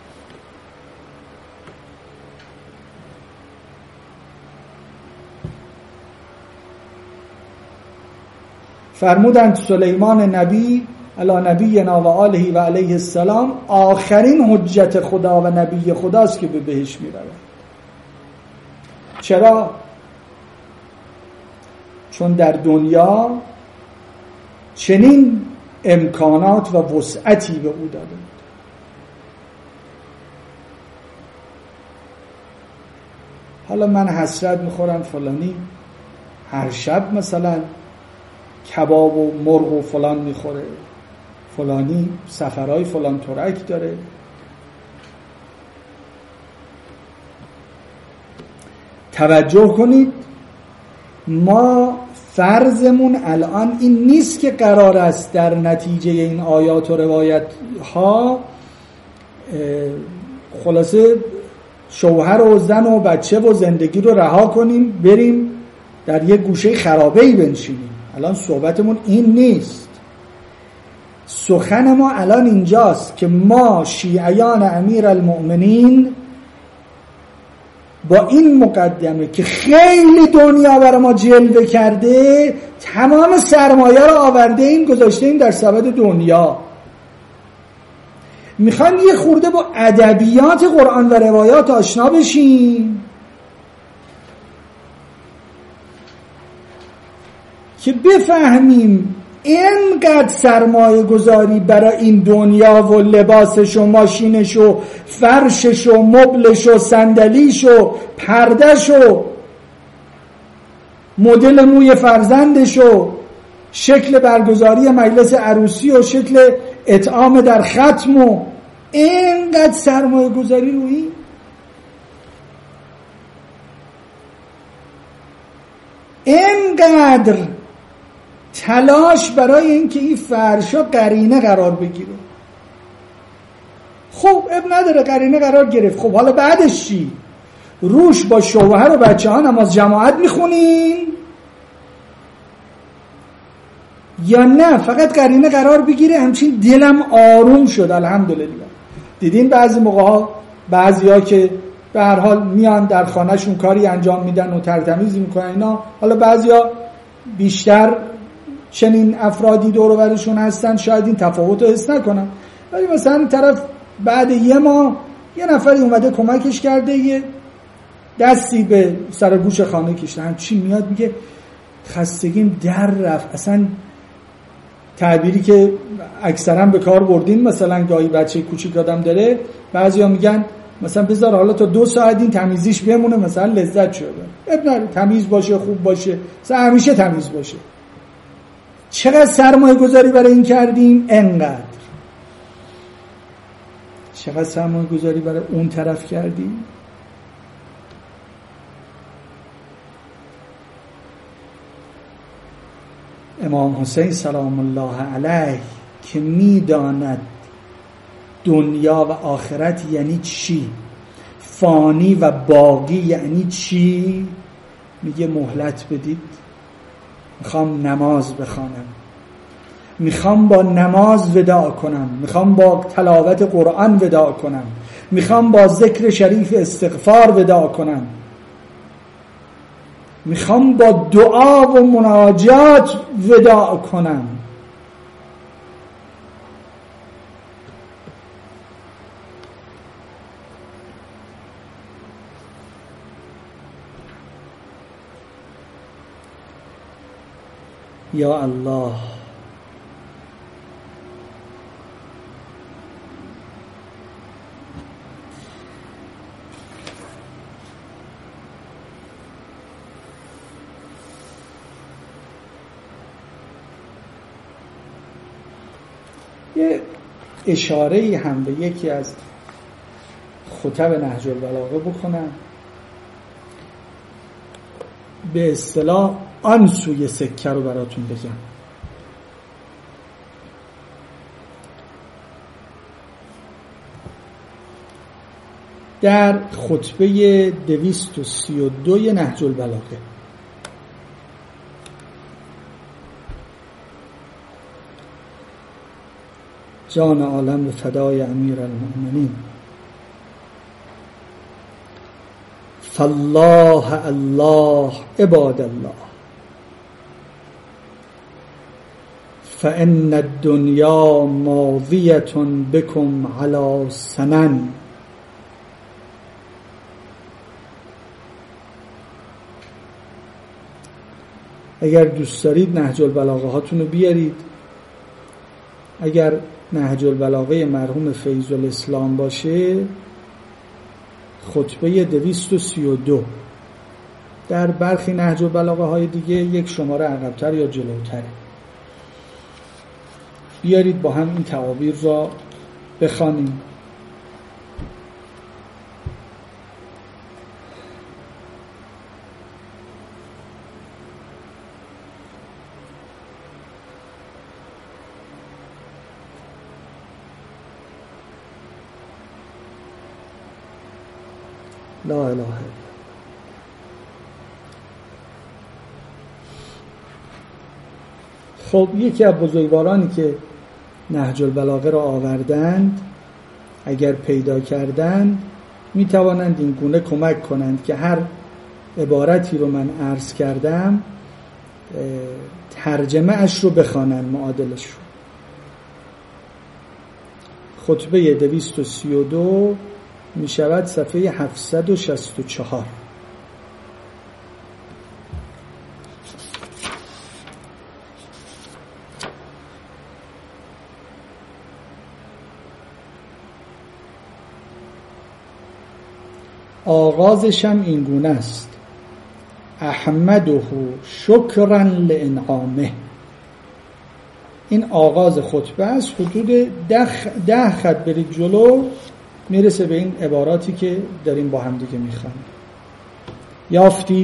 فرمودند سلیمان نبی علی نبینا و آله و علیه السلام آخرین حجت خدا و نبی خداست که به بهشت می‌رود. چرا؟ چون در دنیا چنین امکانات و وسعتی به او داده بود. حالا من حسرت میخورم فلانی هر شب مثلا کباب و مرغ و فلان میخوره، فلانی سفرهای فلان ترک داره. توجه کنید، ما فرضمون الان این نیست که قرار است در نتیجه این آیات و روایت ها خلاصه شوهر و زن و بچه و زندگی رو رها کنیم بریم در یک گوشه خرابه‌ای بنشینیم. الان صحبتمون این نیست. سخن ما الان اینجاست که ما شیعیان امیرالمؤمنین با این مقدمه که خیلی دنیا برای ما جلوه کرده، تمام سرمایه رو آورده این گذاشته این در سبد دنیا. میخوایم یه خورده با ادبیات قرآن و روایات آشنا بشیم که بفهمیم اینقدر سرمایه گذاری برای این دنیا و لباسش و ماشینش و فرشش و مبلش و صندلیش و پردش و مدل موی فرزندش و شکل برگزاری مجلس عروسی و شکل اطعام در ختم و اینقدر سرمایه گذاری روی اینقدر تلاش برای اینکه این فرشا قرینه قرار بگیره. خب اب نداره قرینه قرار گرفت، خب حالا بعدش چی؟ روش با شوهر و بچه ها نماز جماعت میخونین یا نه فقط قرینه قرار بگیره؟ همچین دلم آروم شد الحمدلله. دیدین بعضی موقع ها بعضی ها که به هر حال میان در خانهشون کاری انجام میدن و ترتمیز میکنن اینا، حالا بعضی ها بیشتر چنین افرادی دور و برشون هستن شاید این تفاوت رو حس نکنن، ولی مثلا طرف بعد یه ماه یه نفری اومده کمکش کرده یه دستی به سر گوش خانه کشیده، همچین میاد میگه خستگیم در رفت. اصلا تعبیری که اکثرا به کار بردین، مثلا گاهی بچه کوچیک آدم داره بعضیا میگن مثلا بذار حالا تا 2 ساعت این تمیزیش بمونه مثلا لذت شده. ابن تمیز باشه خوب باشه مثلا همیشه تمیز باشه. چقدر سرمایه گذاری برای این کردیم؟ انقدر. چقدر سرمایه گذاری برای اون طرف کردیم؟ امام حسین سلام الله علیه که میداند دنیا و آخرت یعنی چی، فانی و باقی یعنی چی، میگه مهلت بدید، میخوام نماز بخوانم، میخوام با نماز وداع کنم، میخوام با تلاوت قرآن وداع کنم، میخوام با ذکر شریف استغفار وداع کنم، میخوام با دعا و مناجات وداع کنم. یا الله یه اشاره‌ای هم به یکی از خطب نهج البلاغه بکنم، به اصطلاح آن سوی سکه رو براتون بگم. در خطبه 232 نهج البلاغه جان عالم به فدای امیرالمؤمنین، فالله الله عباد الله فإن الدنيا ماضية بكم على سنن. اگر دوست دارید نهج البلاغه هاتون رو بیارید، اگر نهج البلاغه مرحوم فیض الاسلام باشه خطبه 232، در برخی نهج البلاغه های دیگه یک شماره عقب‌تر یا جلوتر، بیارید با هم این تعابیر را بخوانیم. لا اله الا الله. خب یکی از بزرگوارانی که نهج البلاغه را آوردند اگر پیدا کردند می توانند این گونه کمک کنند که هر عبارتی رو من عرض کردم ترجمه اش رو بخوانند، معادلش رو. خطبه 232 می شود صفحه 764. آغازشم این گونه است: احمده شکرا لانعامه. این آغاز خطبه است. حدود 10 خط برید جلو میرسه به این عباراتی که داریم با هم دیگه میخوانیم. یافتید؟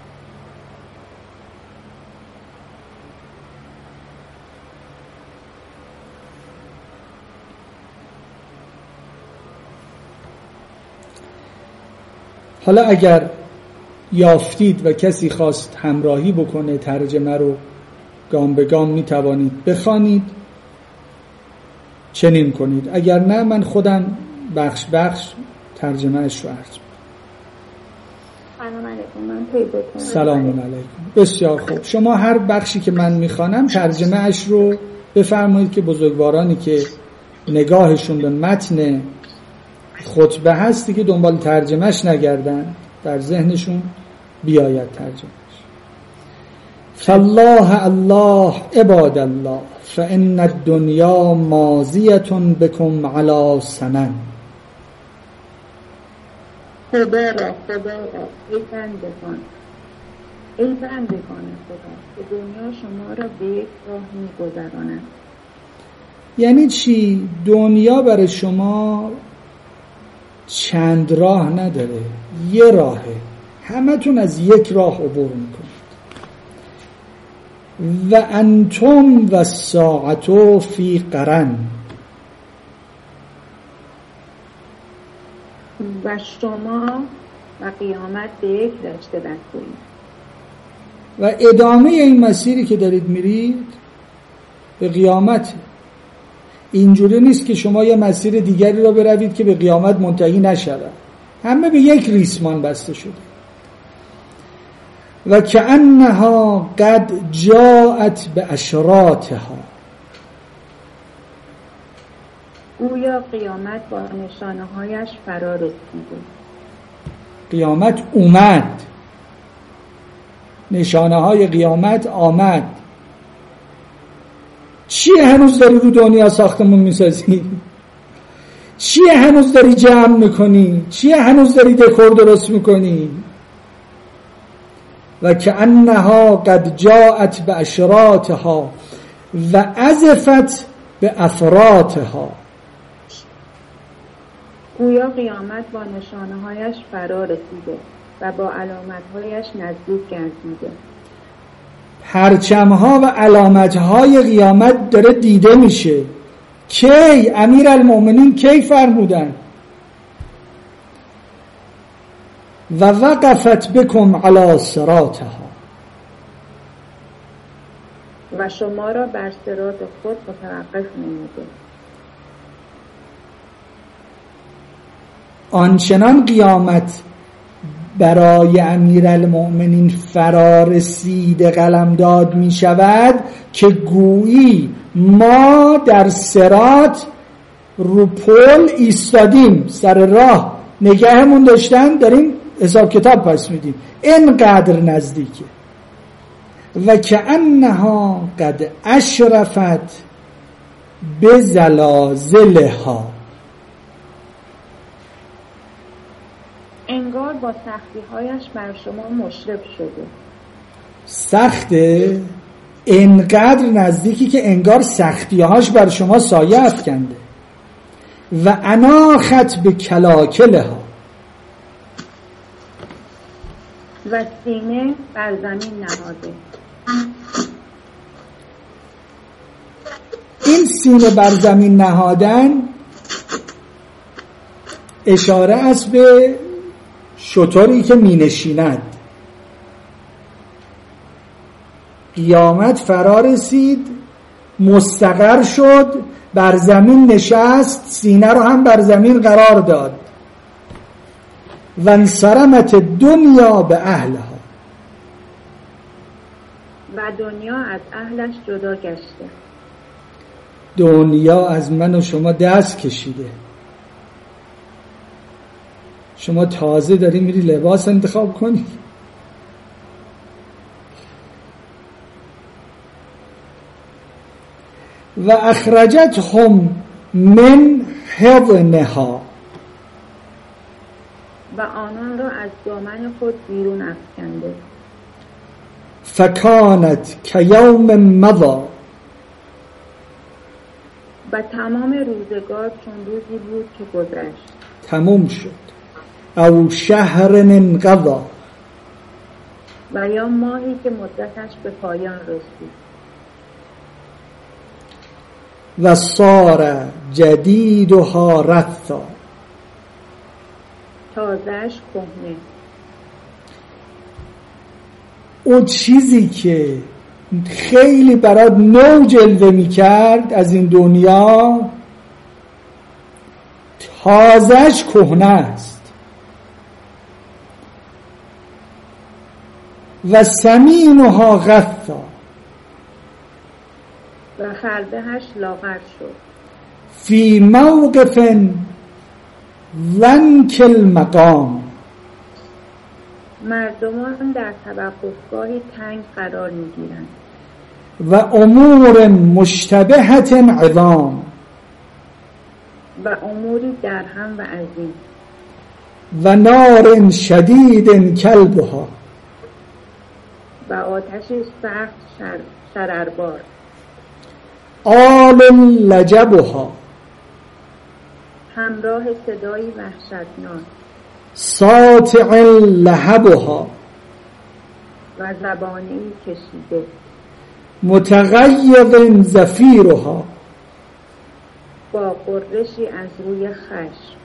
حالا اگر یافتید و کسی خواست همراهی بکنه ترجمه رو گام به گام می توانید بخوانید، چنین کنید. اگر نه من خودم بخش بخش ترجمه اش رو عرض می‌کنم. سلام علیکم. بسیار خوب. شما هر بخشی که من میخوانم ترجمه اش رو بفرمایید که بزرگوارانی که نگاهشون به متن خطبه هستی که دنبال ترجمهش نگردن، در ذهنشون بیاید ترجمهش. فالله الله عباد الله فان الدنیا ماضیه بكم علی سنن. خدا را ای بندگان خدا که دنیا شما را به یک راه می‌گذراند. یعنی چی؟ دنیا برای شما چند راه نداره، یه راهه. همتون از یک راه عبور میکنید. و انتم و الساعة فی قرن. و شما و قیامت به یک رشته بستید. و ادامه این مسیری که دارید میرید به قیامت. اینجوری نیست که شما یه مسیر دیگری را بروید که به قیامت منتهی نشود. همه به یک ریسمان بسته شده. و کأنها قد جاءت باشراطها. گویا قیامت با نشانه‌هایش فرا رسیده. قیامت اومد. نشانه‌های قیامت آمد. چیه هنوز داری رو دنیا ساختمون میسازی؟ چیه هنوز داری جمع میکنی؟ چیه هنوز داری دکور درست میکنی؟ و کأنها قد جاءت باشراطها و ازفت بافراطها. گویا قیامت با نشانه‌هایش فرا رسیده و با علامت‌هایش نزدیک گردیده. پرچم‌ها و علامت‌های قیامت داره دیده میشه. کی؟ امیرالمومنین کی فرمودن؟ و وقفت بكم علی صراطها. و شما را بر صراط خود متوقف نموده. آنچنان قیامت برای امیرالمؤمنین فرا رسیده قلمداد می شود که گویی ما در صراط رو پل ایستادیم، سر راه نگهمون داشتن، داریم حساب کتاب پس میدیم. اینقدر نزدیکه. و کأنها قد اشرفت بزلازلها. انگار با سختی‌هایش بر شما مشرف شده. سخته؟ انقدر نزدیکی که انگار سختی‌هاش بر شما سایه افکنده. و اناخت به کلاکلها. و سینه بر زمین نهاده. این سینه بر زمین نهادن اشاره است به شتری که می نشیند. قیامت فرا رسید، مستقر شد، بر زمین نشست، سینه رو هم بر زمین قرار داد. و انصرمت دنیا به اهلها، و دنیا از اهلش جدا گشته. دنیا از من و شما دست کشیده. شما تازه داری میری لباس انتخاب کنی. و اخرجتهم من حضنها، و آنان را از دامن خود بیرون افکنده. فکانت کیوم مضی، و تمام روزگار چون روزی بود که گذشت، تموم شد. او شهر انقضی، و یا ماهی که مدتش به پایان رسید. و صار جدیدها رثا، تازهش کهنه. اون چیزی که خیلی برات نو جلوه میکرد از این دنیا، تازهش کهنه است. و سمینها غثا، و خردهش لاغر شد. فی موقف ضنک المقام، مردمان در توقفگاهی تنگ قرار میگیرند. و امور مشتبهت عظام، و اموری درهم و عظیم. و نار شدید کلبها، و آتشی سخت شرربار. آل لجبها، همراه صدایی وحشتناک. ساطع لهبها، و زبانی کشیده. متغیظ زفیرها، با غرشی از روی خشم.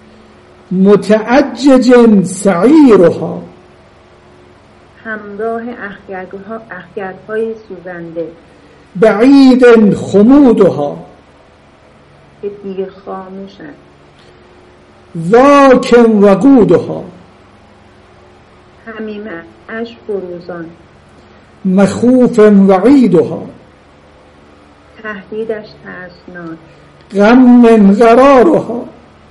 متعجج سعیرها، همراه اخگرهای سوزنده. بعید خمودها، که دیر خاموشند. ذاک وقودها، حمیمه اش فروزان. مخوف وعیدها، تهدیدش ترسناک. غم قرارها،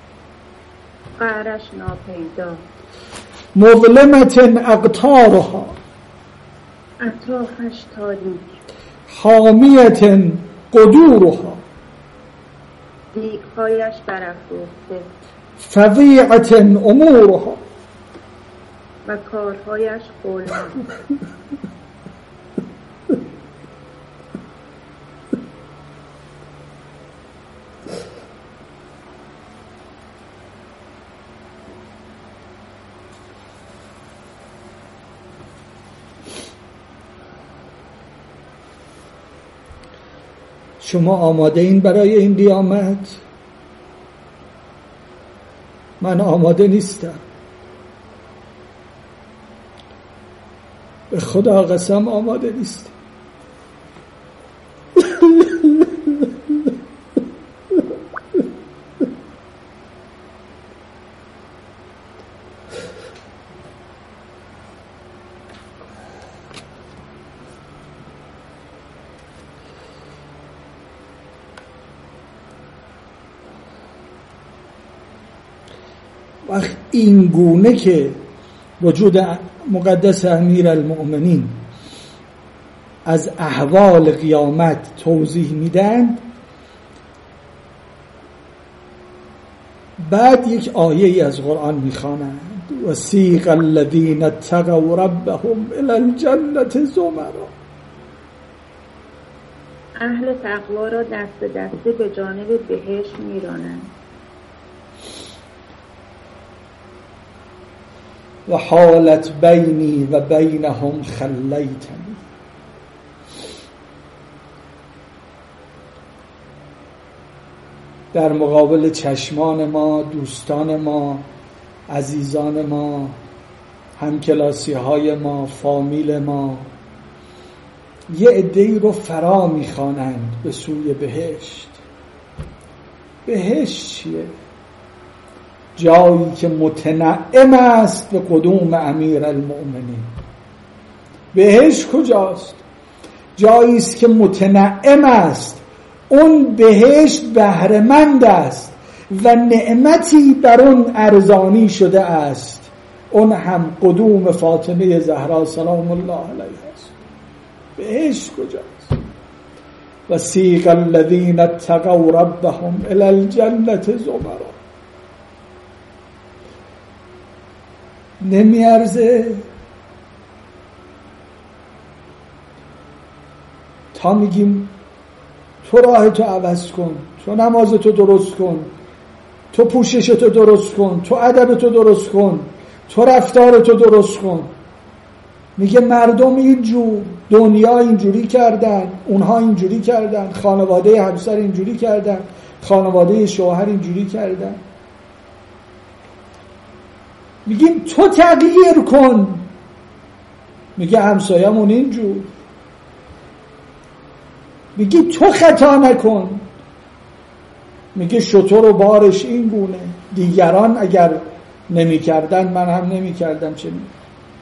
قهرش ناپیدا. مظلمت اقطارها، اطرافش تاریک. حامیت قدورها، دیگ‌هایش برافروخته. فظیعت امورها، و کارهایش هولناک. شما آماده این برای این قیامت؟ من آماده نیستم. به خدا قسم آماده نیستم. وقت این گونه که وجود مقدس امیرالمؤمنین از احوال قیامت توضیح میدن، بعد یک آیه ای از قرآن میخوانند: وسیق الذین اتقوا ربهم الی الجنة زمرا. اهل تقوا را دست دسته به جانب بهشت میرانند. و حالت بینی و بینهم خلیتنی. در مقابل چشمان ما، دوستان ما، عزیزان ما، همکلاسی های ما، فامیل ما یه عده‌ای رو فرا میخوانند به سوی بهشت. بهشت چیه؟ جایی که متنعم است به قدوم امیر المؤمنین. بهشت کجاست؟ جایی است که متنعم است، اون بهشت بهره‌مند است و نعمتی بر اون ارزانی شده است، اون هم قدوم فاطمه زهرا سلام الله علیها است. بهشت کجاست؟ و سیق الذین اتقوا ربهم الی الجنة زمرا. نمیارزه تا میگیم تو راه تو عوض کن، تو نماز تو درست کن، تو پوشش تو درست کن، تو ادب تو درست کن، تو رفتار تو درست کن. میگه مردم اینجور، دنیا اینجوری کردن، اونها اینجوری کردن، خانواده همسر اینجوری کردن، خانواده شوهر اینجوری کردن. میگیم تو تغییر کن، میگه همسایه‌مون اینجور. میگی تو خطا نکن، میگه شتر و بارش این گونه، دیگران اگر نمی کردن من هم نمی کردم. چه می؟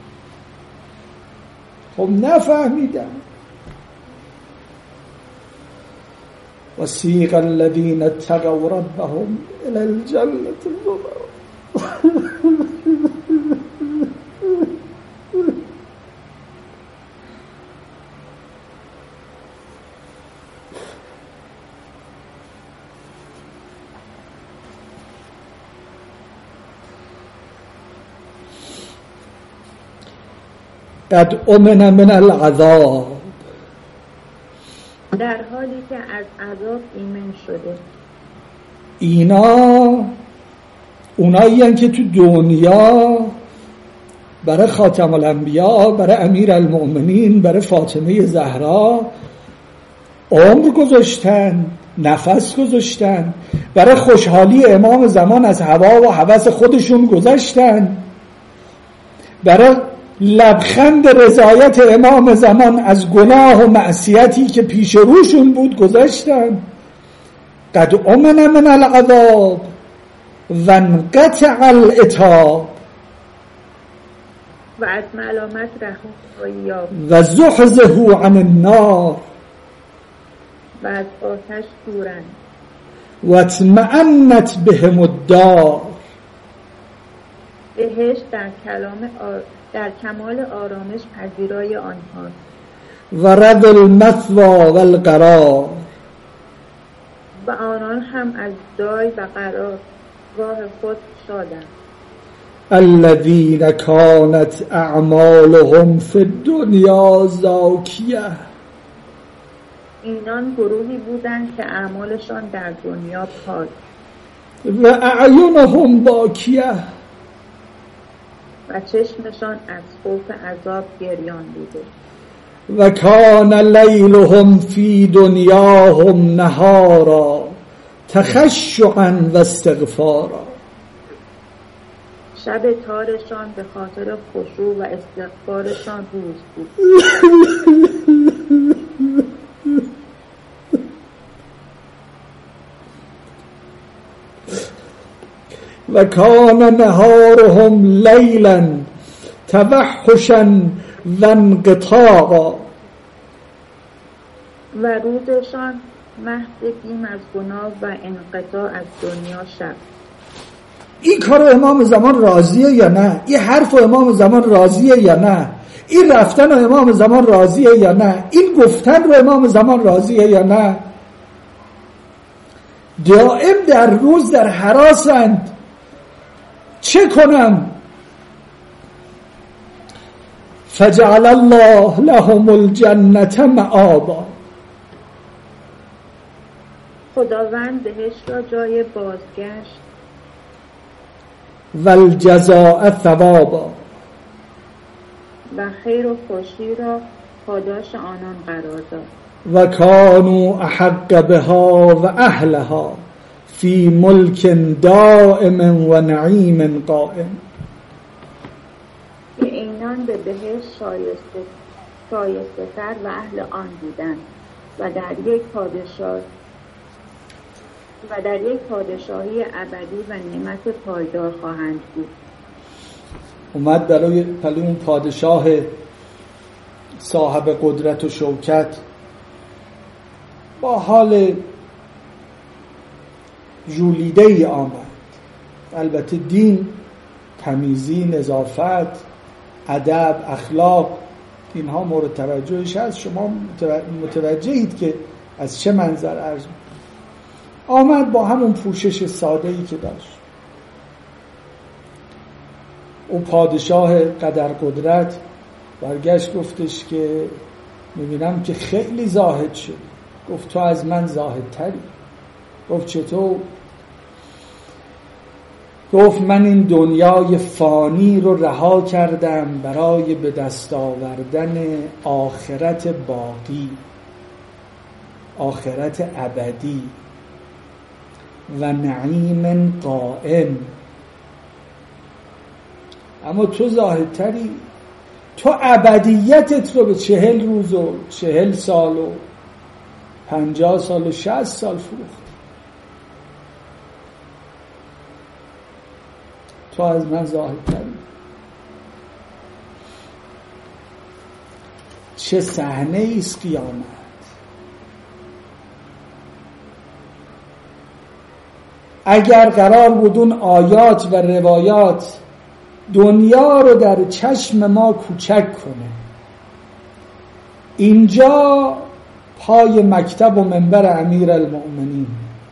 خب نفهمیدم. وسیق الذین اتقوا ربهم الی الجنة زمرا. قد امن من العذاب. در حالی که از عذاب ایمن شده. اینا اونایی هستند که تو دنیا برای خاتم الانبیا، برای امیر المؤمنین، برای فاطمه زهرا عمر گذاشتن، نفس گذاشتن، برای خوشحالی امام زمان از هوا و هوس خودشون گذاشتن، برای لبخند رضایت امام زمان از گناه و معصیتی که پیش روشون بود گذاشتن. قد امن من العذاب و انقطع العتاب. و از ملامت رهایی یافت. و زحزحوا عن النار. و از آتش دورند. و اطمأنت بهم الدار. بهشت در کمال آرامش پذیرای آنها. و رضا المثوى والقرار. و آنان هم از جای و قرارگاه خود شادند. الذين كانت اعمالهم في الدنيا زاكية. اینان گروهی بودند که اعمالشان در دنیا پاک و اعینهم باکیه. و چشمشان از خوف عذاب گریان بوده. و کان لیلهم فی دنیاهم نهارا تخشعا و استغفارا. شب تارشان به خاطر خشوع و استغفارشان روز بود. و کان نهارهم لیلا توحشا و انقطاعا. و روزشان محض بیم از گناه و انقطاع از دنیا شب. این کار امام زمان راضیه یا نه؟ این حرف امام زمان راضیه یا نه؟ این رفتن امام زمان راضیه یا نه؟ این گفتن رو امام زمان راضیه یا نه؟ دائم در روز در هراسند. چه کنم؟ فجعل الله لهم الجنة مآبا. خداوند بهشت را جای بازگشت و الجزاء ثوابا. و خیر و خوشی را پاداش آنان قرار داد. و کانوا احق بها و اهلها فی ملک دائم و نعیم قائم. که اینان به بهشت شایسته تر و اهل آن بودند و در یک پادشاهی ابدی و نعمت پایدار خواهند بود. اومد برای اون پادشاه صاحب قدرت و شوکت با حال ژولیده ای آمد. البته دین، تمیزی، نظافت، ادب، اخلاق، اینها مورد توجهش هست. شما متوجهید که از چه منظر عرض آمد. با همون پوشش ساده‌ای که داشت. او پادشاه قدر قدرت برگشت گفتش که میبینم که خیلی زاهد شد. گفت تو از من زاهد تری. گفت چطور؟ گفت من این دنیای فانی رو رها کردم برای به دست آوردن آخرت باقی، آخرت ابدی و نعیم قائم. اما تو زاهدتری، تو ابدیتت رو به 40 روز و 40 سال و 50 سال و 60 سال فروخت. تو از من زاهدتری. چه صحنه ایست قیامت. اگر قرار بود اون آیات و روایات دنیا رو در چشم ما کوچک کنه، اینجا پای مکتب و منبر امیرالمؤمنین،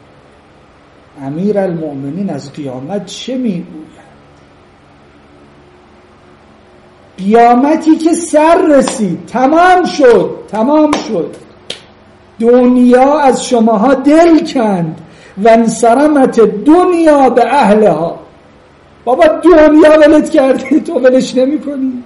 امیرالمؤمنین از قیامت چه میگوید؟ قیامتی که سر رسید، تمام شد، دنیا از شماها دل کند و انصرمت دنیا به اهلها. بابا دنیا ولت کرده، تو ولش نمی کنی.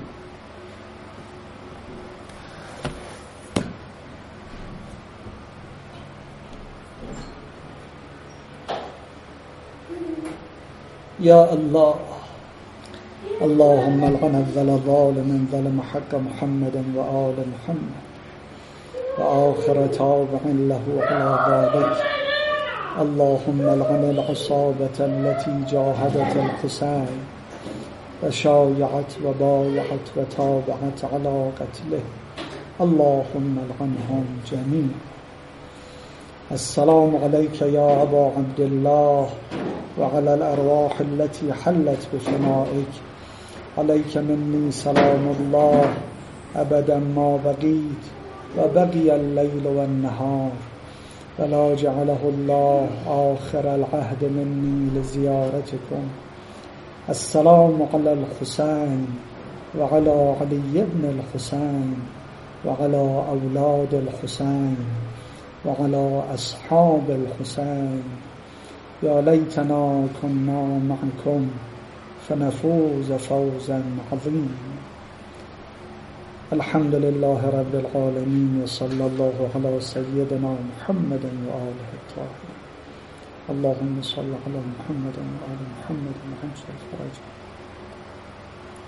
یا الله، اللهم العن الظالم ظلم حق محمد و آل محمد و آخر تابع له على ذلك. اللهم العن العصابة التي جاهدت الحسين وشايعت وبايعت وتابعت على قتله. اللهم العنهم جميعا. السلام عليك يا أبا عبد الله وعلى الأرواح التي حلت بفنائك. عليك مني سلام الله أبدا ما بقيت وبقي الليل والنهار، ولا جعله الله آخر العهد مني لزيارتكم. السلام على الحسين وعلى علي بن الحسين وعلى أولاد الحسين وعلى أصحاب الحسين. يا ليتنا كنا معكم فنفوز فوزا عظيما. الحمد لله رب العالمين وصلى الله على سيدنا محمد وآله الطاهرين. اللهم صل على محمد وآل محمد وعجل فرجهم.